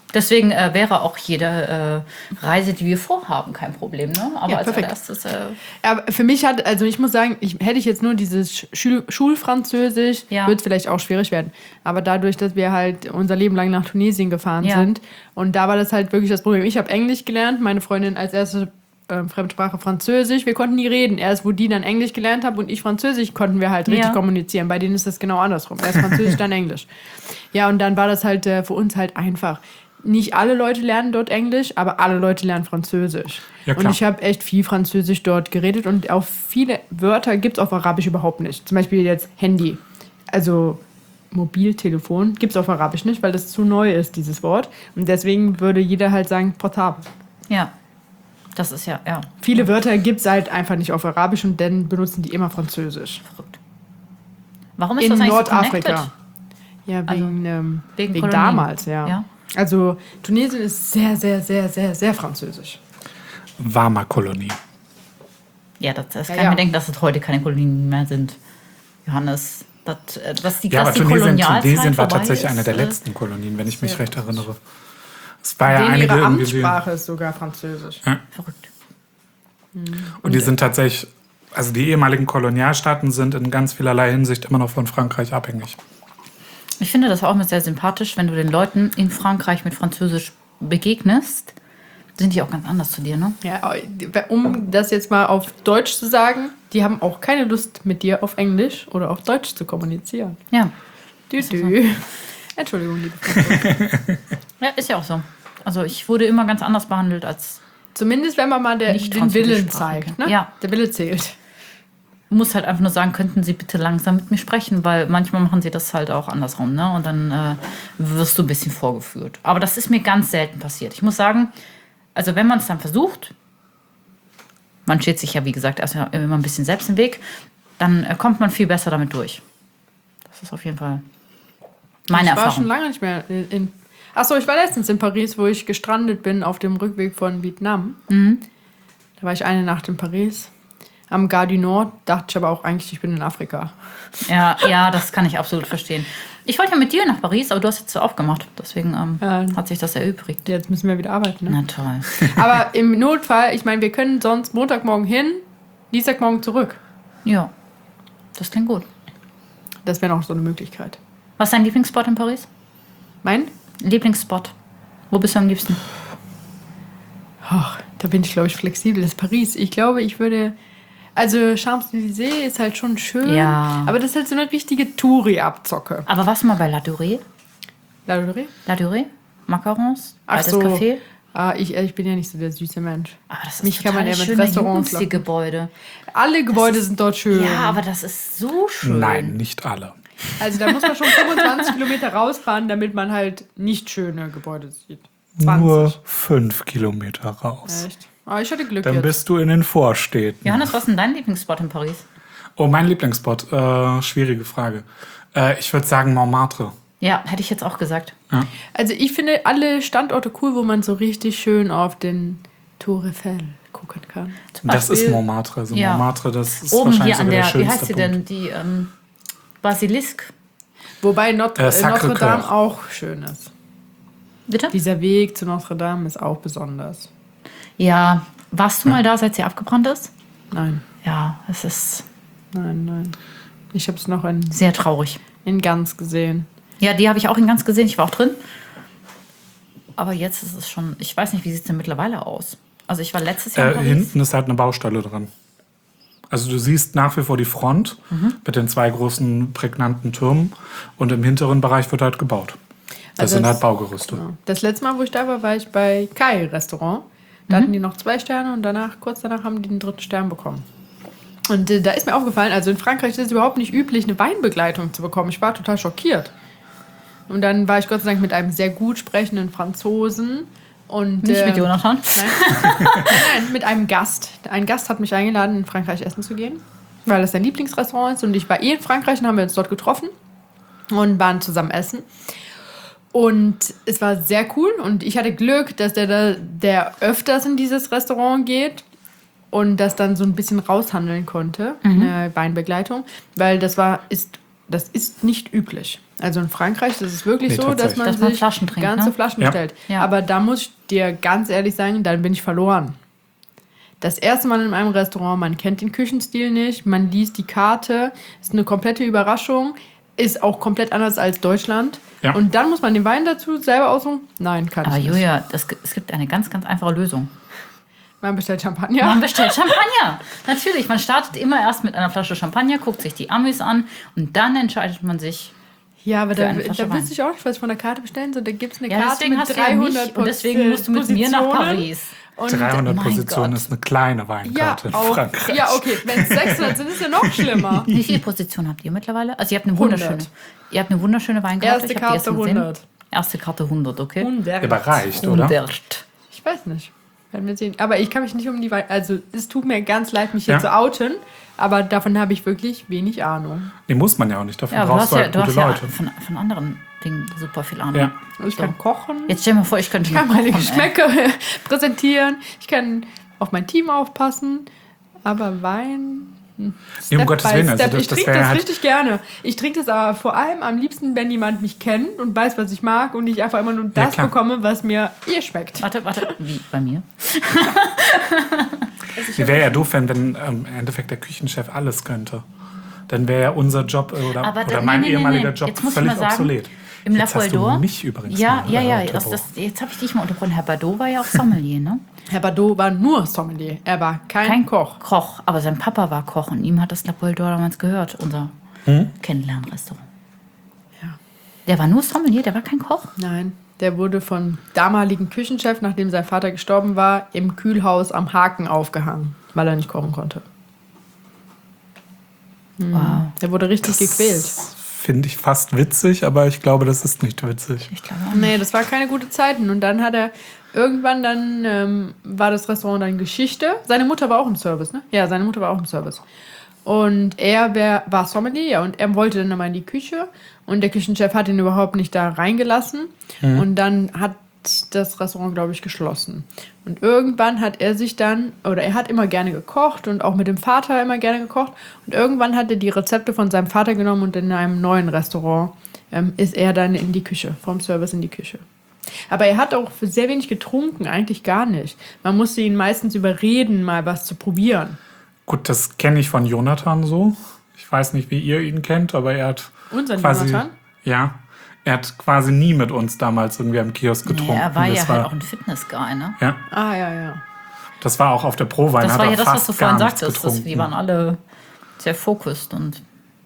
Deswegen äh, wäre auch jede äh, Reise, die wir vorhaben, kein Problem. Ne? Aber Ja, als perfekt. allererstes. Äh, Aber für mich hat, also ich muss sagen, ich, hätte ich jetzt nur dieses Schul Schulfranzösisch, Ja. würde es vielleicht auch schwierig werden. Aber dadurch, dass wir halt unser Leben lang nach Tunesien gefahren Ja. sind und da war das halt wirklich das Problem. Ich habe Englisch gelernt, meine Freundin als erste ähm, Fremdsprache Französisch. Wir konnten nie reden. Erst wo die dann Englisch gelernt haben und ich Französisch, konnten wir halt richtig Ja. kommunizieren. Bei denen ist das genau andersrum. Erst Französisch, dann Englisch. Ja, und dann war das halt äh, für uns halt einfach. Nicht alle Leute lernen dort Englisch, aber alle Leute lernen Französisch. Ja, und klar. ich habe echt viel Französisch dort geredet und auch viele Wörter gibt es auf Arabisch überhaupt nicht. Zum Beispiel jetzt Handy. Also Mobiltelefon gibt es auf Arabisch nicht, weil das zu neu ist, dieses Wort. Und deswegen würde jeder halt sagen Portable. ja, das ist ja, ja, Viele Wörter gibt es halt einfach nicht auf Arabisch und dann benutzen die immer Französisch. verrückt. Warum ist In das eigentlich Nordafrika. so connected? Ja, Also, wegen, ähm, wegen wegen, Kolonien. damals, ja. Ja. Also Tunesien ist sehr, sehr, sehr, sehr, sehr französisch. Warmer Kolonie. Ja, das, das Ja, kann ich ja. mir denken, dass es heute keine Kolonien mehr sind. Johannes, das, äh, dass die, Ja, aber dass die Tunesien, Kolonialzeit Tunesien war vorbei tatsächlich ist, eine der äh, letzten Kolonien, wenn ich mich sehr recht gut. erinnere. Es war ja Denen einige ihre irgendwie. Amtssprache ist sogar Französisch. Verrückt. Und die sind tatsächlich, also die ehemaligen Kolonialstaaten sind in ganz vielerlei Hinsicht immer noch von Frankreich abhängig. Ich finde das auch immer sehr sympathisch, wenn du den Leuten in Frankreich mit Französisch begegnest, sind die auch ganz anders zu dir, ne? Ja, um das jetzt mal auf Deutsch zu sagen, die haben auch keine Lust, mit dir auf Englisch oder auf Deutsch zu kommunizieren. Ja. Dü -dü. Entschuldigung, liebe Freunde. Ja, ist ja auch so. Also ich wurde immer ganz anders behandelt als Zumindest, wenn man mal der, Nicht den Willen Französischsprachige. zeigt. Ne? Ja. Der Wille zählt. muss halt einfach nur sagen, könnten Sie bitte langsam mit mir sprechen, weil manchmal machen sie das halt auch andersrum, ne? Und dann äh, wirst du ein bisschen vorgeführt. Aber das ist mir ganz selten passiert. Ich muss sagen, also wenn man es dann versucht, man steht sich ja, wie gesagt, erst immer ein bisschen selbst im Weg, dann äh, kommt man viel besser damit durch. Das ist auf jeden Fall meine ich war Erfahrung. schon lange nicht mehr in. in Achso, ich war letztens in Paris, wo ich gestrandet bin auf dem Rückweg von Vietnam. Mhm. Da war ich eine Nacht in Paris. Am Gare du Nord dachte ich aber auch eigentlich, ich bin in Afrika. Ja, ja, das kann ich absolut verstehen. Ich wollte ja mit dir nach Paris, aber du hast jetzt so aufgemacht. Deswegen ähm, Ja. hat sich das erübrigt. Jetzt müssen wir wieder arbeiten. Ne? Na toll. Aber im Notfall, ich meine, wir können sonst Montagmorgen hin, Dienstagmorgen zurück. Ja, das klingt gut. Das wäre noch so eine Möglichkeit. Was ist dein Lieblingsspot in Paris? Mein? Lieblingsspot. Wo bist du am liebsten? Ach, da bin ich, glaube ich, flexibel. Das ist Paris. Ich glaube, ich würde... Also Champs-Élysées ist halt schon schön. Ja. Aber das ist halt so eine richtige Touri-Abzocke. Aber was mal bei La Durée? La Durée? La Durée? Macarons? Ach Altes so. Café? Ah, ich, ich bin ja nicht so der süße Mensch. Aber das ist Mich kann man total ja mit schöne Restaurants Jugendstil Gebäude. Alle Gebäude sind dort schön. Ja, aber das ist so schön. Nein, nicht alle. Also da muss man schon fünfundzwanzig Kilometer rausfahren, damit man halt nicht schöne Gebäude sieht. zwanzig. Nur fünf Kilometer raus. Echt? Ah, ich hatte Glück Dann jetzt. bist du in den Vorstädten. Johannes, was ist denn dein Lieblingsspot in Paris? Oh, mein Lieblingsspot. Äh, schwierige Frage. Äh, ich würde sagen Montmartre. Ja, hätte ich jetzt auch gesagt. Also ich finde alle Standorte cool, wo man so richtig schön auf den Tour Eiffel gucken kann. Zum Das ist Beispiel Montmartre. Also Ja. Montmartre, das ist oben wahrscheinlich hier an sogar der, der wie schönste heißt sie Punkt. denn, die ähm, Basilisk. Wobei Notre, Äh, äh, Notre Sacré-Cœur. Dame auch schön ist. Bitte? Dieser Weg zu Notre Dame ist auch besonders. Ja, warst du mal da, seit sie abgebrannt ist? Nein, Ja, es ist nein, nein. Ich habe es noch in, sehr traurig. in ganz gesehen. Ja, die habe ich auch in ganz gesehen. Ich war auch drin. Aber jetzt ist es schon, ich weiß nicht, wie sieht es denn mittlerweile aus? Also ich war letztes Jahr in Äh, Paris. hinten ist halt eine Baustelle dran. Also du siehst nach wie vor die Front Mhm. mit den zwei großen prägnanten Türmen und im hinteren Bereich wird halt gebaut. Das Also sind das- halt Baugerüste. Ja. Das letzte Mal, wo ich da war, war ich bei Kai Restaurant. Da hatten die noch zwei Sterne und danach, kurz danach, haben die den dritten Stern bekommen. Und äh, da ist mir aufgefallen, also in Frankreich ist es überhaupt nicht üblich, eine Weinbegleitung zu bekommen. Ich war total schockiert. Und dann war ich Gott sei Dank mit einem sehr gut sprechenden Franzosen. Und, Nicht mit ähm, Jonathan. Nein. Nein, mit einem Gast. Ein Gast hat mich eingeladen, in Frankreich essen zu gehen, weil das sein Lieblingsrestaurant ist. Und ich war eh in Frankreich und haben wir uns dort getroffen und waren zusammen essen. Und es war sehr cool und ich hatte Glück, dass der, da, der öfters in dieses Restaurant geht und das dann so ein bisschen raushandeln konnte, eine Weinbegleitung, weil das war, ist das ist nicht üblich. Also in Frankreich ist es wirklich Nee, so, dass tatsächlich. man Dass man sich Flaschen trinkt, ganze ne? Flaschen Ja. bestellt. Ja. Aber da muss ich dir ganz ehrlich sagen, dann bin ich verloren. Das erste Mal in einem Restaurant, man kennt den Küchenstil nicht, man liest die Karte, ist eine komplette Überraschung, ist auch komplett anders als Deutschland. Ja. Und dann muss man den Wein dazu selber aussuchen? Nein, kann Aber ich nicht. Julia, das, es gibt eine ganz, ganz einfache Lösung. Man bestellt Champagner. Man bestellt Champagner. Natürlich, man startet immer erst mit einer Flasche Champagner, guckt sich die Amis an und dann entscheidet man sich. Ja, aber Für da, eine Flasche da Wein. wüsste ich auch nicht, was ich von der Karte bestellen soll. Da gibt es eine Ja, Karte deswegen mit hast du ja dreihundert mich und deswegen musst du mit mir nach Positionen. Paris. Und dreihundert mein Positionen Gott. ist eine kleine ja, Weinkarte in auch, Frankreich. ja, okay, wenn es sechshundert sind, ist ja noch schlimmer. Wie viele Positionen habt ihr mittlerweile? Also ihr habt eine hundert. wunderschöne. Ihr habt eine wunderschöne Weinkarte. Erste Ich hab die Karte erst gesehen. hundert. Erste Karte hundert, okay? hundert. Aber reicht, oder? hundert. Ich weiß nicht. Werden wir sehen. Aber ich kann mich nicht um die Wein... Also es tut mir ganz leid, mich hier Ja. zu outen, aber davon habe ich wirklich wenig Ahnung. Nee, muss man ja auch nicht. Dafür Ja, aber du brauchst hast du ja, halt du gute hast ja Leute. von, von anderen Dingen super viel Ahnung. Ja. Ich kann kochen, Jetzt stell dir mal vor, ich könnte ich kann noch meine kochen, ey. Geschmäcker präsentieren, ich kann auf mein Team aufpassen, aber Wein... hm, Nee, um Step Gottes by Willen. Also Step. das, Ich das trinke wäre das halt, richtig gerne. Ich trinke das aber vor allem am liebsten, wenn jemand mich kennt und weiß, was ich mag und ich einfach immer nur das klar. bekomme, was mir ihr schmeckt. Warte, warte, wie bei mir? Wie wäre ja doof, wenn, wenn ähm, im Endeffekt der Küchenchef alles könnte. Dann wäre ja unser Job äh, oder, Aber oder dann- mein nee, nee, nee, ehemaliger nee. Job Jetzt musst du völlig mal sagen, obsolet. Im La Jetzt hast Poildor. du mich übrigens Ja, mal, ja, ja. äh, Das, Topo. das, jetzt habe ich dich mal unterbrochen. Herr Bardot war ja auch Sommelier, ne? Herr Bardot war nur Sommelier. Er war kein, Kein Koch. Koch. Aber sein Papa war Koch und ihm hat das La Poildor damals gehört, unser Hm? Kennenlernrestaurant. Ja. Der war nur Sommelier, der war kein Koch. Nein, der wurde vom damaligen Küchenchef, nachdem sein Vater gestorben war, im Kühlhaus am Haken aufgehangen, weil er nicht kochen konnte. Wow. Der wurde richtig gequält. Finde ich fast witzig, aber ich glaube, das ist nicht witzig. Ich glaube auch nicht. Nee, das war keine gute Zeiten. Und dann hat er irgendwann dann, ähm, war das Restaurant dann Geschichte. Seine Mutter war auch im Service, ne? Ja, seine Mutter war auch im Service. Und er wär, war Sommelier, ja, und er wollte dann mal in die Küche. Und der Küchenchef hat ihn überhaupt nicht da reingelassen. Und dann hat das Restaurant, glaube ich, geschlossen. Und irgendwann hat er sich dann, oder er hat immer gerne gekocht und auch mit dem Vater immer gerne gekocht. Und irgendwann hat er die Rezepte von seinem Vater genommen und in einem neuen Restaurant ähm, ist er dann in die Küche, vom Service in die Küche. Aber er hat auch sehr wenig getrunken, eigentlich gar nicht. Man musste ihn meistens überreden, mal was zu probieren. Gut, das kenne ich von Jonathan so. Ich weiß nicht, wie ihr ihn kennt, aber er hat Unseren quasi, Jonathan? ja, er hat quasi nie mit uns damals irgendwie am Kiosk getrunken. Nee, er war das ja war, halt auch ein Fitness-Guy, ne? ja, Ah, ja, ja. das war auch auf der Prowein. Das hat war er ja das, fast was du gar vorhin nichts sagtest. Das, die getrunken. waren alle sehr fokussiert und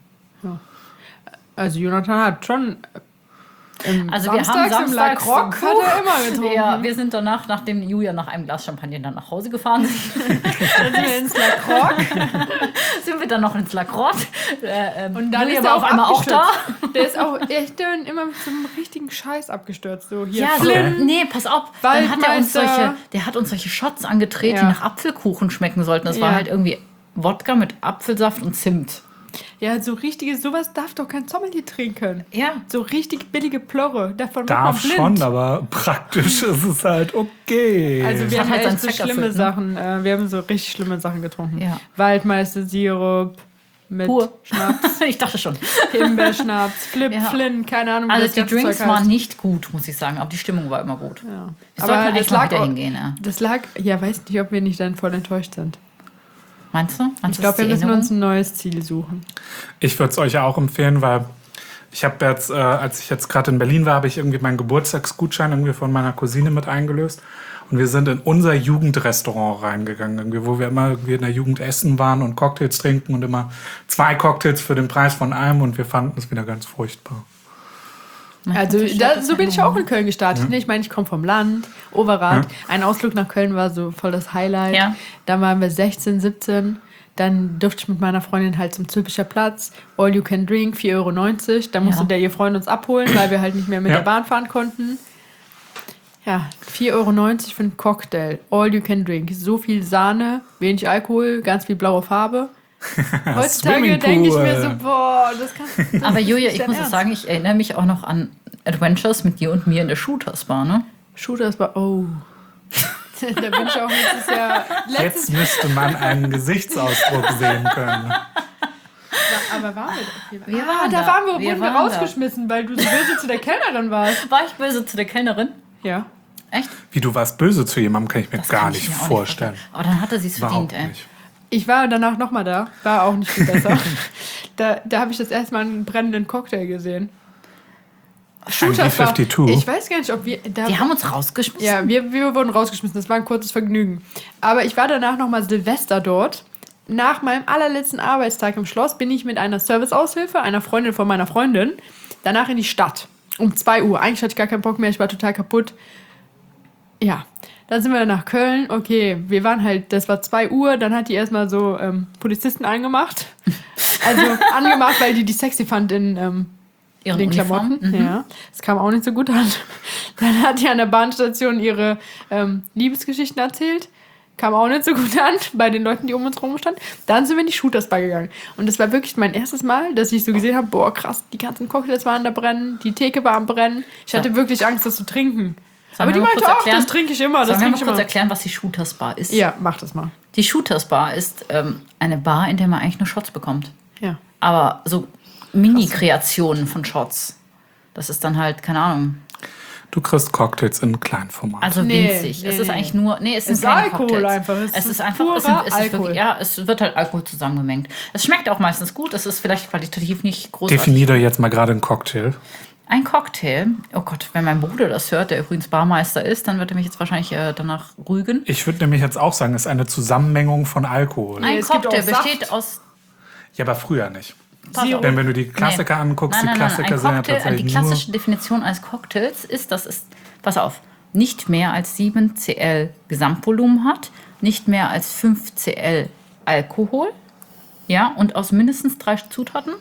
Also Jonathan hat schon im also wir haben Samstags im La samstags Croc hat er immer getrunken. Ja, wir sind danach, nachdem Julia nach einem Glas Champagner dann nach Hause gefahren sind, Dann sind wir ins La Croc sind wir dann noch ins La Crotte. Äh, ähm, und dann Julia ist war er auf auch einmal auch abgestürzt. da. Der ist auch echt dann immer mit so einem richtigen Scheiß abgestürzt. So hier Ja, Flynn. so, nee, pass auf. Dann hat er uns Waldmeister. solche, der hat uns solche Shots angedreht, Ja. die nach Apfelkuchen schmecken sollten. Das war Ja. halt irgendwie Wodka mit Apfelsaft und Zimt. Ja, so richtige, sowas darf doch kein Sommelier trinken. Ja. So richtig billige Plörre. Davon wird Darf man blind. schon, aber praktisch ist es halt okay. Also wir hat haben halt seinen echt so Zweck schlimme erfüllt, ne? Sachen. Äh, wir haben so richtig schlimme Sachen getrunken. Ja. Waldmeister-Sirup mit Pur. Schnaps, Ich dachte schon. Himbeerschnaps, Flip, Ja. Flynn, keine Ahnung, wie Also das die ganze Drinks Zeug waren heißt. nicht gut, muss ich sagen, aber die Stimmung war immer gut. Ja. Wir Aber sollten das eigentlich mal lag wieder auch- hingehen. Ja. Das lag, ja, weiß nicht, ob wir nicht dann voll enttäuscht sind. Meinst du? Meinst Ich du, das glaube, ist wir die müssen Erinnerung? uns ein neues Ziel suchen. Ich würde es euch ja auch empfehlen, weil ich habe jetzt, äh, als ich jetzt gerade in Berlin war, habe ich irgendwie meinen Geburtstagsgutschein irgendwie von meiner Cousine mit eingelöst. Und wir sind in unser Jugendrestaurant reingegangen, irgendwie, wo wir immer irgendwie in der Jugend essen waren und Cocktails trinken und immer zwei Cocktails für den Preis von einem und wir fanden es wieder ganz furchtbar. Mein Also Gott, die da, Stadt ist so bin ich auch enorm. in Köln gestartet. Ne? Ich meine, ich komme vom Land, Overath. Ja. Ein Ausflug nach Köln war so voll das Highlight. Ja. Da waren wir sechzehn, siebzehn. Dann durfte ich mit meiner Freundin halt zum Zülpicher Platz. All you can drink, vier Euro neunzig. Da musste Ja. der ihr Freund uns abholen, weil wir halt nicht mehr mit Ja. der Bahn fahren konnten. Ja, vier Euro neunzig für einen Cocktail. All you can drink. So viel Sahne, wenig Alkohol, ganz viel blaue Farbe. Heutzutage denke ich mir so, boah, das kann das Aber ist Julia, nicht ich dein muss auch Ernst. sagen, ich erinnere mich auch noch an Adventures mit dir und mir in der Shooters Bar, ne? Shooters Bar, oh. Da bin ich auch letztes Jahr. Letztes Jetzt müsste man einen Gesichtsausdruck sehen können. Aber waren wir doch. Wir ah, waren da da. waren wir, Wir wurden wir waren da. rausgeschmissen, weil du so böse zu der Kellnerin warst. War ich böse zu der Kellnerin? Ja. Echt? Wie du warst böse zu jemandem, kann ich mir Das gar kann ich nicht mir auch vorstellen. Aber dann hatte sie es verdient, Überhaupt ey. nicht. Ich war danach nochmal da, war auch nicht viel besser. da da habe ich das erste Mal einen brennenden Cocktail gesehen. Shooters war, fünfundfünfzig. ich weiß gar nicht, ob wir... Da, Die haben uns rausgeschmissen. ja, wir, wir wurden rausgeschmissen, das war ein kurzes Vergnügen. Aber ich war danach nochmal Silvester dort. Nach meinem allerletzten Arbeitstag im Schloss bin ich mit einer Serviceaushilfe, einer Freundin von meiner Freundin, danach in die Stadt. Um zwei Uhr. Eigentlich hatte ich gar keinen Bock mehr, ich war total kaputt. Ja, dann sind wir nach Köln. Okay, wir waren halt, das war zwei Uhr, dann hat die erstmal so ähm, Polizisten angemacht. Also angemacht, weil die die sexy fand in ähm, Ihre den Uniform. Klamotten. Ja, das kam auch nicht so gut an. Dann hat die an der Bahnstation ihre ähm, Liebesgeschichten erzählt. Kam auch nicht so gut an bei den Leuten, die um uns rum standen. Dann sind wir in die Shooters Bar gegangen. Und das war wirklich mein erstes Mal, dass ich so gesehen habe, boah, krass, die ganzen Cocktails waren da brennen, die Theke war am brennen. Ich hatte Ja. wirklich Angst, das zu trinken. Sollen Aber die wir mal meinte kurz auch, erklären? das trinke ich immer, das Sollen wir trinke mal ich kurz immer. erklären, was die Shooters Bar ist? Ja, mach das mal. Die Shooters Bar ist ähm, eine Bar, in der man eigentlich nur Shots bekommt. Ja. Aber so Mini-Kreationen von Shots. Das ist dann halt, keine Ahnung, Du kriegst Cocktails in Kleinformat. also Nee, winzig. nee, es ist nee. eigentlich nur, nee, es sind Es ist keine Alkohol Cocktails. einfach. Es Es ist ist einfach, es, purer sind, es ist Alkohol. wirklich, ja, es wird halt Alkohol zusammengemengt. Es schmeckt auch meistens gut, es ist vielleicht qualitativ nicht großartig. Definier doch jetzt mal gerade einen Cocktail. Ein Cocktail, oh Gott, wenn mein Bruder das hört, der übrigens Barmeister ist, dann wird er mich jetzt wahrscheinlich äh, danach rügen. Ich würde nämlich jetzt auch sagen, es ist eine Zusammenmengung von Alkohol. Ein es gibt Cocktail auch Saft. besteht aus... Ja, aber früher nicht. Pass auf. Denn wenn du die Klassiker anguckst, nein, die nein, nein, Klassiker ein sind ja Cocktail, tatsächlich die klassische Definition eines Cocktails ist, dass es, pass auf, nicht mehr als sieben Milliliter Gesamtvolumen hat, nicht mehr als fünf Milliliter Alkohol, ja, und aus mindestens drei Zutaten.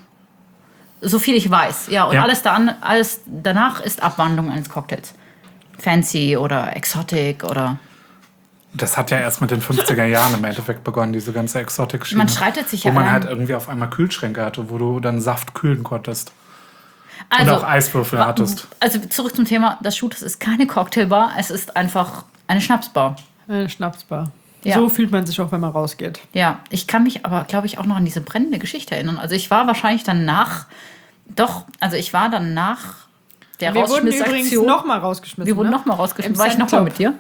So viel ich weiß, ja, und Ja. alles, dann, alles danach ist Abwandlung eines Cocktails. Fancy oder Exotic oder... Das hat ja erst mit den fünfziger Jahren im Endeffekt begonnen, diese ganze Exotik-Schiene. Man streitet sich Wo ja man allein- halt irgendwie auf einmal Kühlschränke hatte, wo du dann Saft kühlen konntest. Also, Und auch Eiswürfel wa- hattest. Also zurück zum Thema, das Shooters ist keine Cocktailbar, es ist einfach eine Schnapsbar. Eine Schnapsbar. Ja. So fühlt man sich auch, wenn man rausgeht. Ja, ich kann mich aber, glaube ich, auch noch an diese brennende Geschichte erinnern. Also ich war wahrscheinlich dann nach, doch, also ich war dann nach der Wir wurden übrigens Rausschmissaktion. nochmal rausgeschmissen. Wir wurden ne? nochmal rausgeschmissen. Im War ich Cent nochmal Club. mit dir?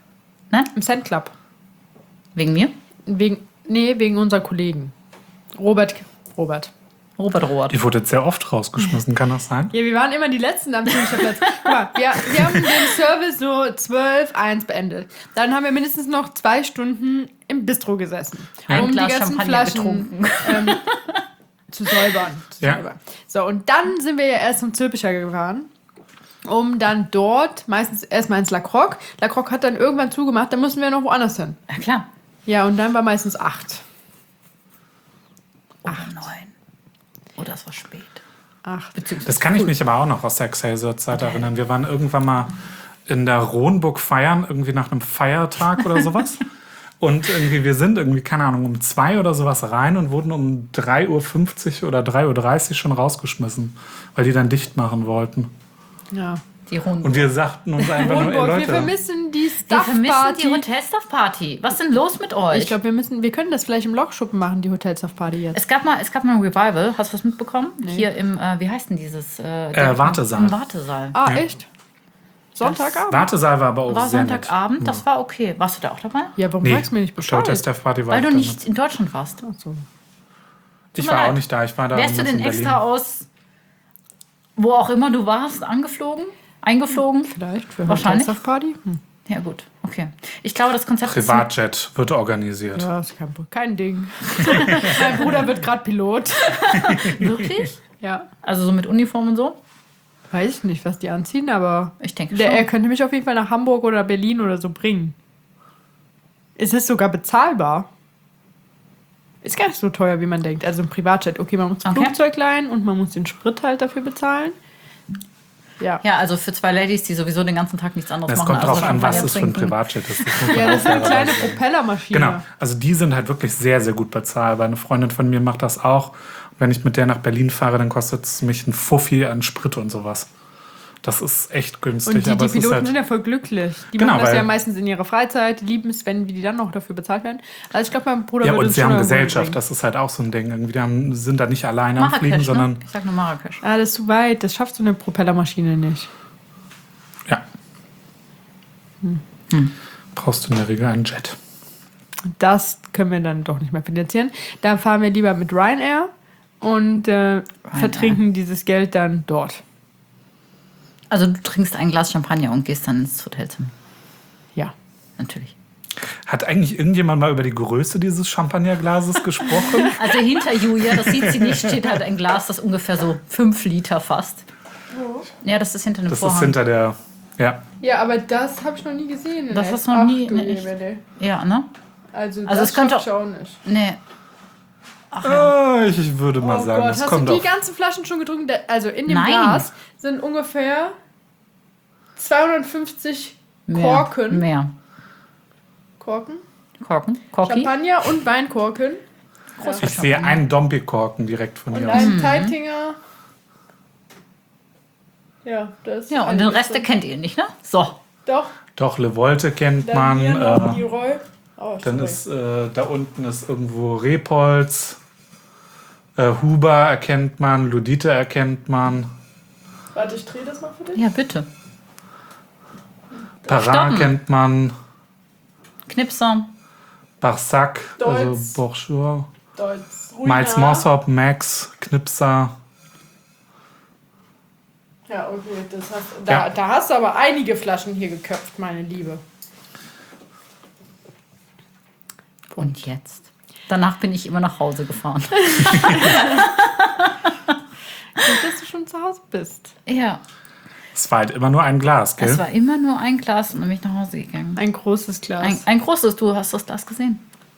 Im Cent Club. Wegen mir? Wegen, nee, wegen unserer Kollegen. Robert. Robert. Robert Robert. Die wurde jetzt sehr oft rausgeschmissen, kann das sein? Ja, wir waren immer die Letzten am Finishplatz. Guck mal, wir, wir haben den Service so zwölf, eins beendet. Dann haben wir mindestens noch zwei Stunden im Bistro gesessen, Ein um Glas die ganzen Champagner Flaschen getrunken. ähm, zu säubern. Zu Ja. säubern. So, und dann sind wir ja erst zum Zülpicher gefahren, um dann dort, meistens erstmal ins La Croque. La Croque hat dann irgendwann zugemacht, dann mussten wir noch woanders hin. Ja, klar. Ja, und dann war meistens acht. Oder neun. Oder es war spät. Acht. Beziehungsweise Das kann ich früh. mich aber auch noch aus der Excelsior-Zeit erinnern. Wir waren irgendwann mal in der Rohnburg feiern, irgendwie nach einem Feiertag oder sowas. Und irgendwie, wir sind irgendwie, keine Ahnung, um zwei oder sowas rein und wurden um drei Uhr fünfzig oder drei Uhr dreißig schon rausgeschmissen, weil die dann dicht machen wollten. Ja. Die Runde. Und wir sagten uns einfach nur, ey Rundburg, wir Leute, vermissen die Wir vermissen die Stuff-Party. Hotel-Stuff-Party. Was ist denn los mit euch? Ich glaube, wir müssen, wir können das vielleicht im Lochschuppen machen, die Hotelstuff-Party jetzt. Es gab mal, es gab mal ein Revival. Hast du das mitbekommen? Hier im, äh, wie heißt denn dieses? Äh, Äh, Wartesaal. Im Wartesaal. Ah, Ja. echt? Sonntagabend? Wartesaal war aber auch War sehr Sonntagabend, nett. das war okay. Warst du da auch dabei? Ja, warum Nee, sagst du mir nicht Bescheid? Hotel-Staff-Party war Weil ich du dann nicht mit. in Deutschland warst. Ach so. Ich mir war leid. auch nicht da, ich war da Wärst du irgendwas denn in extra Berlin. aus, wo auch immer du warst, angeflogen? Eingeflogen? Vielleicht für Wahrscheinlich. Hotelstuff-Party? Hm. Ja, gut. Okay. Ich glaube, das Konzept Privatjet wird organisiert. Ja, ist kein, kein Ding. mein Bruder wird gerade Pilot. ist wirklich. Ja. Also so mit Uniform und so? Weiß ich nicht, was die anziehen, aber Ich denke der, schon. er könnte mich auf jeden Fall nach Hamburg oder Berlin oder so bringen. Es ist sogar bezahlbar. Ist gar nicht so teuer, wie man denkt. Also ein Privatjet. Okay, man muss das Okay. Flugzeug leihen und man muss den Sprit halt dafür bezahlen. Ja. Ja, also für zwei Ladies, die sowieso den ganzen Tag nichts anderes Es machen. kommt drauf als an, was Champagner es für ein trinken. Privatjet ist. Das muss man Ja, das ist auch eine selber kleine sagen. Propellermaschine. Genau, also die sind halt wirklich sehr, sehr gut bezahlbar. Eine Freundin von mir macht das auch. Wenn ich mit der nach Berlin fahre, dann kostet es mich ein Fuffi an Sprit und sowas. Das ist echt Und günstig. die, aber die es ist Piloten halt, sind ja voll glücklich. Die Genau, machen das weil- ja meistens in ihrer Freizeit, die lieben es, wenn wie die dann noch dafür bezahlt werden. Also ich glaube, mein Bruder ja, würde und uns sie schon haben irgendwo Gesellschaft. hinbringen. Das ist halt auch so ein Ding. Irgendwie, die haben, sind da nicht alleine am Fliegen, Marrakesch, sondern ne? Ich sag nur Marrakesch. Ah, das ist zu weit. Das schaffst du eine Propellermaschine nicht. ja. Brauchst du in der Regel einen Jet. Das können wir dann doch nicht mehr finanzieren. Da fahren wir lieber mit Ryanair und äh, vertrinken dieses Geld dann dort. Also du trinkst ein Glas Champagner und gehst dann ins Hotelzimmer. Ja. Natürlich. Hat eigentlich irgendjemand mal über die Größe dieses Champagnerglases gesprochen? Also hinter Julia, das sieht sie nicht, steht halt ein Glas, das ungefähr so fünf Liter fast. Ja, das ist hinter einem Das Vorhang. ist hinter der. Ja. Ja, aber das habe ich noch nie gesehen. in Das echt. hast du noch nie Ach, du in echt. Jemine. Ja, ne? Also, Also das es könnte schaff ich auch nicht. Nee. Ah, ich würde mal Oh sagen, Gott, das hast kommt du die auf. ganzen Flaschen schon getrunken? Da- Also in dem Nein. Glas sind ungefähr zweihundertfünfzig Mehr. Korken. Mehr. Korken? Korken. Korki. Champagner und Weinkorken. Ich sehe einen Dompi-Korken direkt von Und hier aus. ein Teitinger. Ja, das Ja, und den Rest kennt ihr nicht, ne? So. Doch, Doch, Le Volte kennt dann man. hier noch Äh, die Roy. Oh, dann sorry. ist äh, da unten ist irgendwo Repolz. Äh, Huber erkennt man. Ludite erkennt man. Warte, ich drehe das mal für dich. Ja, bitte. Parrain Stoppen. kennt man. Knipser. Barsac, also Deutz. Bourgeois. Deutz. Miles Mossop, Max, Knipser. Ja, okay, das hast, da, Ja. da hast du aber einige Flaschen hier geköpft, meine Liebe. Und jetzt? Danach bin ich immer nach Hause gefahren. Gut, dass du schon zu Hause bist. Ja. Es war halt immer nur ein Glas, gell? Es war immer nur ein Glas und dann bin ich nach Hause gegangen. Ein großes Glas. Ein, ein großes, du hast das Glas gesehen.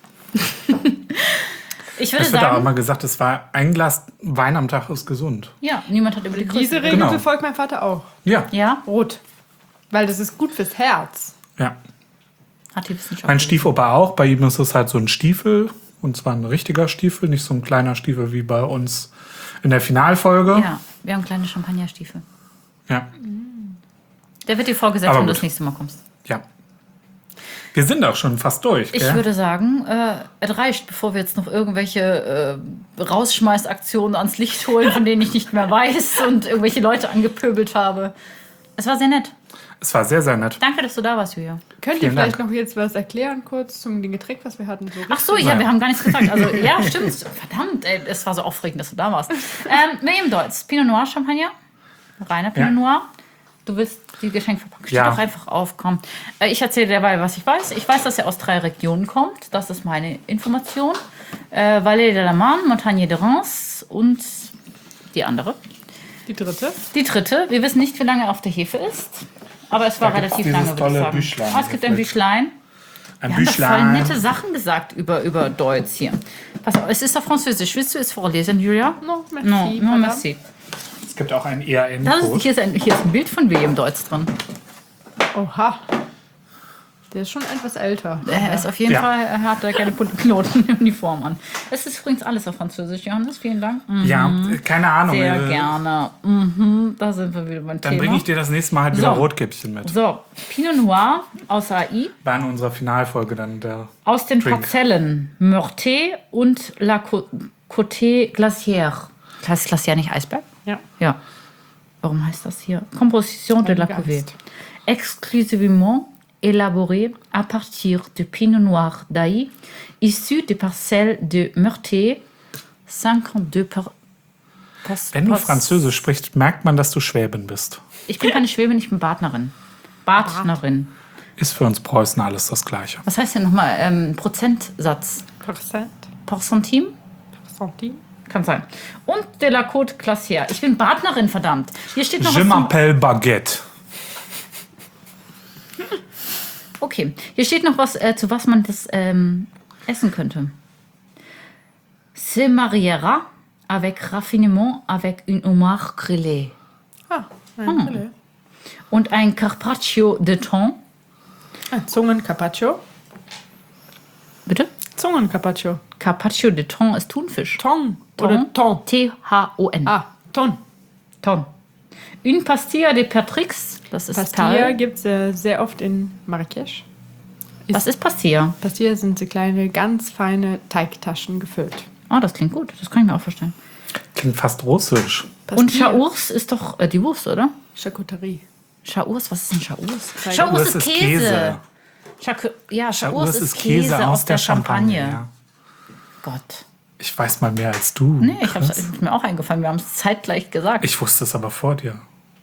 Ich würde Es wird auch sagen, immer gesagt, es war ein Glas Wein am Tag ist gesund. ja, niemand hat über die Größe Diese geredet. Regel Genau. befolgt mein Vater auch. Ja, Ja, Rot. Weil das ist gut fürs Herz. ja. hat die Wissenschaft. Mein Stiefoper auch. Bei ihm ist es halt so ein Stiefel. Und zwar ein richtiger Stiefel, nicht so ein kleiner Stiefel wie bei uns in der Finalfolge. Ja, wir haben kleine Champagnerstiefel. Ja. Der wird dir vorgesetzt, Aber wenn du gut. das nächste Mal kommst. ja. Wir sind auch schon fast durch, Ich gell? würde sagen, äh, es reicht, bevor wir jetzt noch irgendwelche äh, Rausschmeißaktionen ans Licht holen, von denen ich nicht mehr weiß und irgendwelche Leute angepöbelt habe. Es war sehr nett. Es war sehr, sehr nett. Danke, dass du da warst, Julia. Könnt ihr Vielen vielleicht Dank. noch jetzt was erklären, kurz zum den Getränk, was wir hatten? So Ach so, ja, Naja. wir haben gar nichts gesagt. Also, ja, stimmt. Verdammt, ey, es war so aufregend, dass du da warst. Ähm, Miriam Deutz, Pinot Noir Champagner. Reiner Pinot Ja. Noir. Du willst die Geschenkverpackung. Steht Ja. doch einfach auf, komm. Äh, ich erzähle dabei, was ich weiß. Ich weiß, dass er aus drei Regionen kommt. Das ist meine Information. Äh, Vallée de la Marne, Montagne de Reims und die andere. Die dritte. Die dritte. Wir wissen nicht, wie lange er auf der Hefe ist. Aber es war Da gibt's relativ dieses lange, würde ich tolle sagen. Büchlein Ah, es gibt ein hier. Büchlein. Ein Wir haben da voll Büchlein. nette Sachen gesagt über, über Deutsch hier. Pass auf, es ist auf Französisch. Willst du es vorlesen, Julia? No, merci. No, no, madame. merci. Es gibt auch einen E R Das ist, N-Code. hier, ist ein, hier ist ein Bild von William Deutz drin. Oha. Der ist schon etwas älter. Er ist auf jeden Ja. Fall, er hat da keine bunten Knotenuniform an. Es ist übrigens alles auf Französisch, Johannes. Vielen Dank. Mhm. Ja, keine Ahnung. Sehr äh, gerne. Mhm, da sind wir wieder beim Dann Thema. bringe ich dir das nächste Mal halt wieder So. Rotkäppchen mit. So, Pinot Noir aus A I, War in unserer Finalfolge dann der. aus den Drink. Parzellen Meurthe und La Co- Côte Glacière. Heißt Glacière nicht Eisberg? Ja. Ja. Warum heißt das hier? Composition de la Geist. cuvée. Exclusivement élaborée à partir de Pinot Noir d'Aï, issu des parcelles de Meurthe, cinquante-deux par Pas- Wenn du Pas- Französisch sprichst, merkt man, dass du Schwäbin bist. Ich bin keine Schwäbin, ich bin Badnerin. Badnerin. Ist für uns Preußen alles das Gleiche. Was heißt denn nochmal ähm, Prozentsatz? Prozent. Porcentim? Centime. Kann sein. Und de la Côte Glacière. Ich bin Badnerin, verdammt. Hier steht noch Je was zum m'appelle Baguette. Okay, hier steht noch was, äh, zu was man das ähm, essen könnte. Se mariera avec raffinement avec une homard grillée. Ah, ein Brille. Und ein Carpaccio de thon. Ah, Zungen-Carpaccio. Bitte? Zungen-Carpaccio. Carpaccio de thon ist Thunfisch. Ton. Thon. Oder Ton. T H O N. Ah, Ton. Thon. Une pastilla de Patrix. Das ist Pastilla Tal. gibt es äh, sehr oft in Marrakesch. Was ist Pastilla? Pastilla sind so kleine, ganz feine Teigtaschen gefüllt. Oh, das klingt gut. Das kann ich mir auch vorstellen. Klingt fast russisch. Und Chaours ist doch äh, die Wurst, oder? Charcuterie. Chaours, was ist denn Chaours? Chaours Chaours ist ist Käse. Käse. Chacu ja, Chaours Chaours ist Käse aus der Champagne. ja. Gott. Ich weiß mal mehr als du. Nee, ich hab's, Krass. ist mir auch eingefallen. Wir haben es zeitgleich gesagt. Ich wusste es aber vor dir.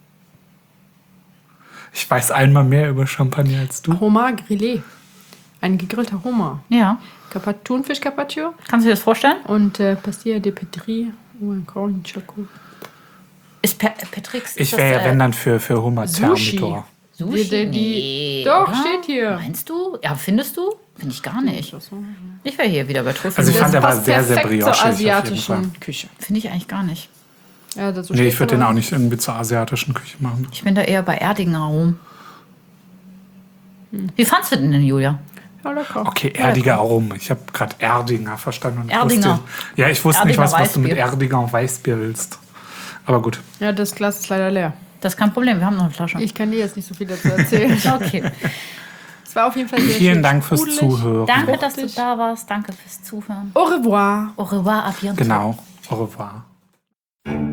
Ich weiß einmal mehr über Champagner als du. Homard grillé. Ein gegrillter Homard. ja. Carpa- Thunfisch Carpaccio Kannst du dir das vorstellen? und äh, Pastilla de Petri. Oh, ein Corn Choco. Ist Per- Patrix. ist Ich das, wäre ja, äh, wenn dann für, für Hummer Sushi. Thermidor. Sushi? Die- die- Nee, Doch, oder? steht hier. Meinst du? Ja, findest du? Finde ich gar nicht. Ich wäre hier wieder bei Trüffel. Also ich Das fand, der war passt sehr, sehr perfekt briochig. zur auf jeden Fall. asiatischen Küche. Finde ich eigentlich gar nicht. Ja, dazu Nee, steht's ich würde den aber. auch nicht irgendwie zur asiatischen Küche machen. Ich bin da eher bei Erdinger rum. Wie fandst du den denn, Julia? Ja, lecker. Okay, Erdinger Aromen. Ich habe gerade Erdinger verstanden. Und ich Erdinger. Wusste, ja, ich wusste nicht, Erdinger was, was du mit Weißbier. Erdinger und Weißbier willst. Aber gut. Ja, das Glas ist leider leer. Das ist kein Problem, wir haben noch eine Flasche. Ich kann dir jetzt nicht so viel dazu erzählen. Okay. Es war auf jeden Fall sehr Vielen schön Dank fürs sprudelig. Zuhören. Danke, dass du Fruchtig. da warst. Danke fürs Zuhören. Au revoir. Au revoir, à bientôt. Genau. Au revoir.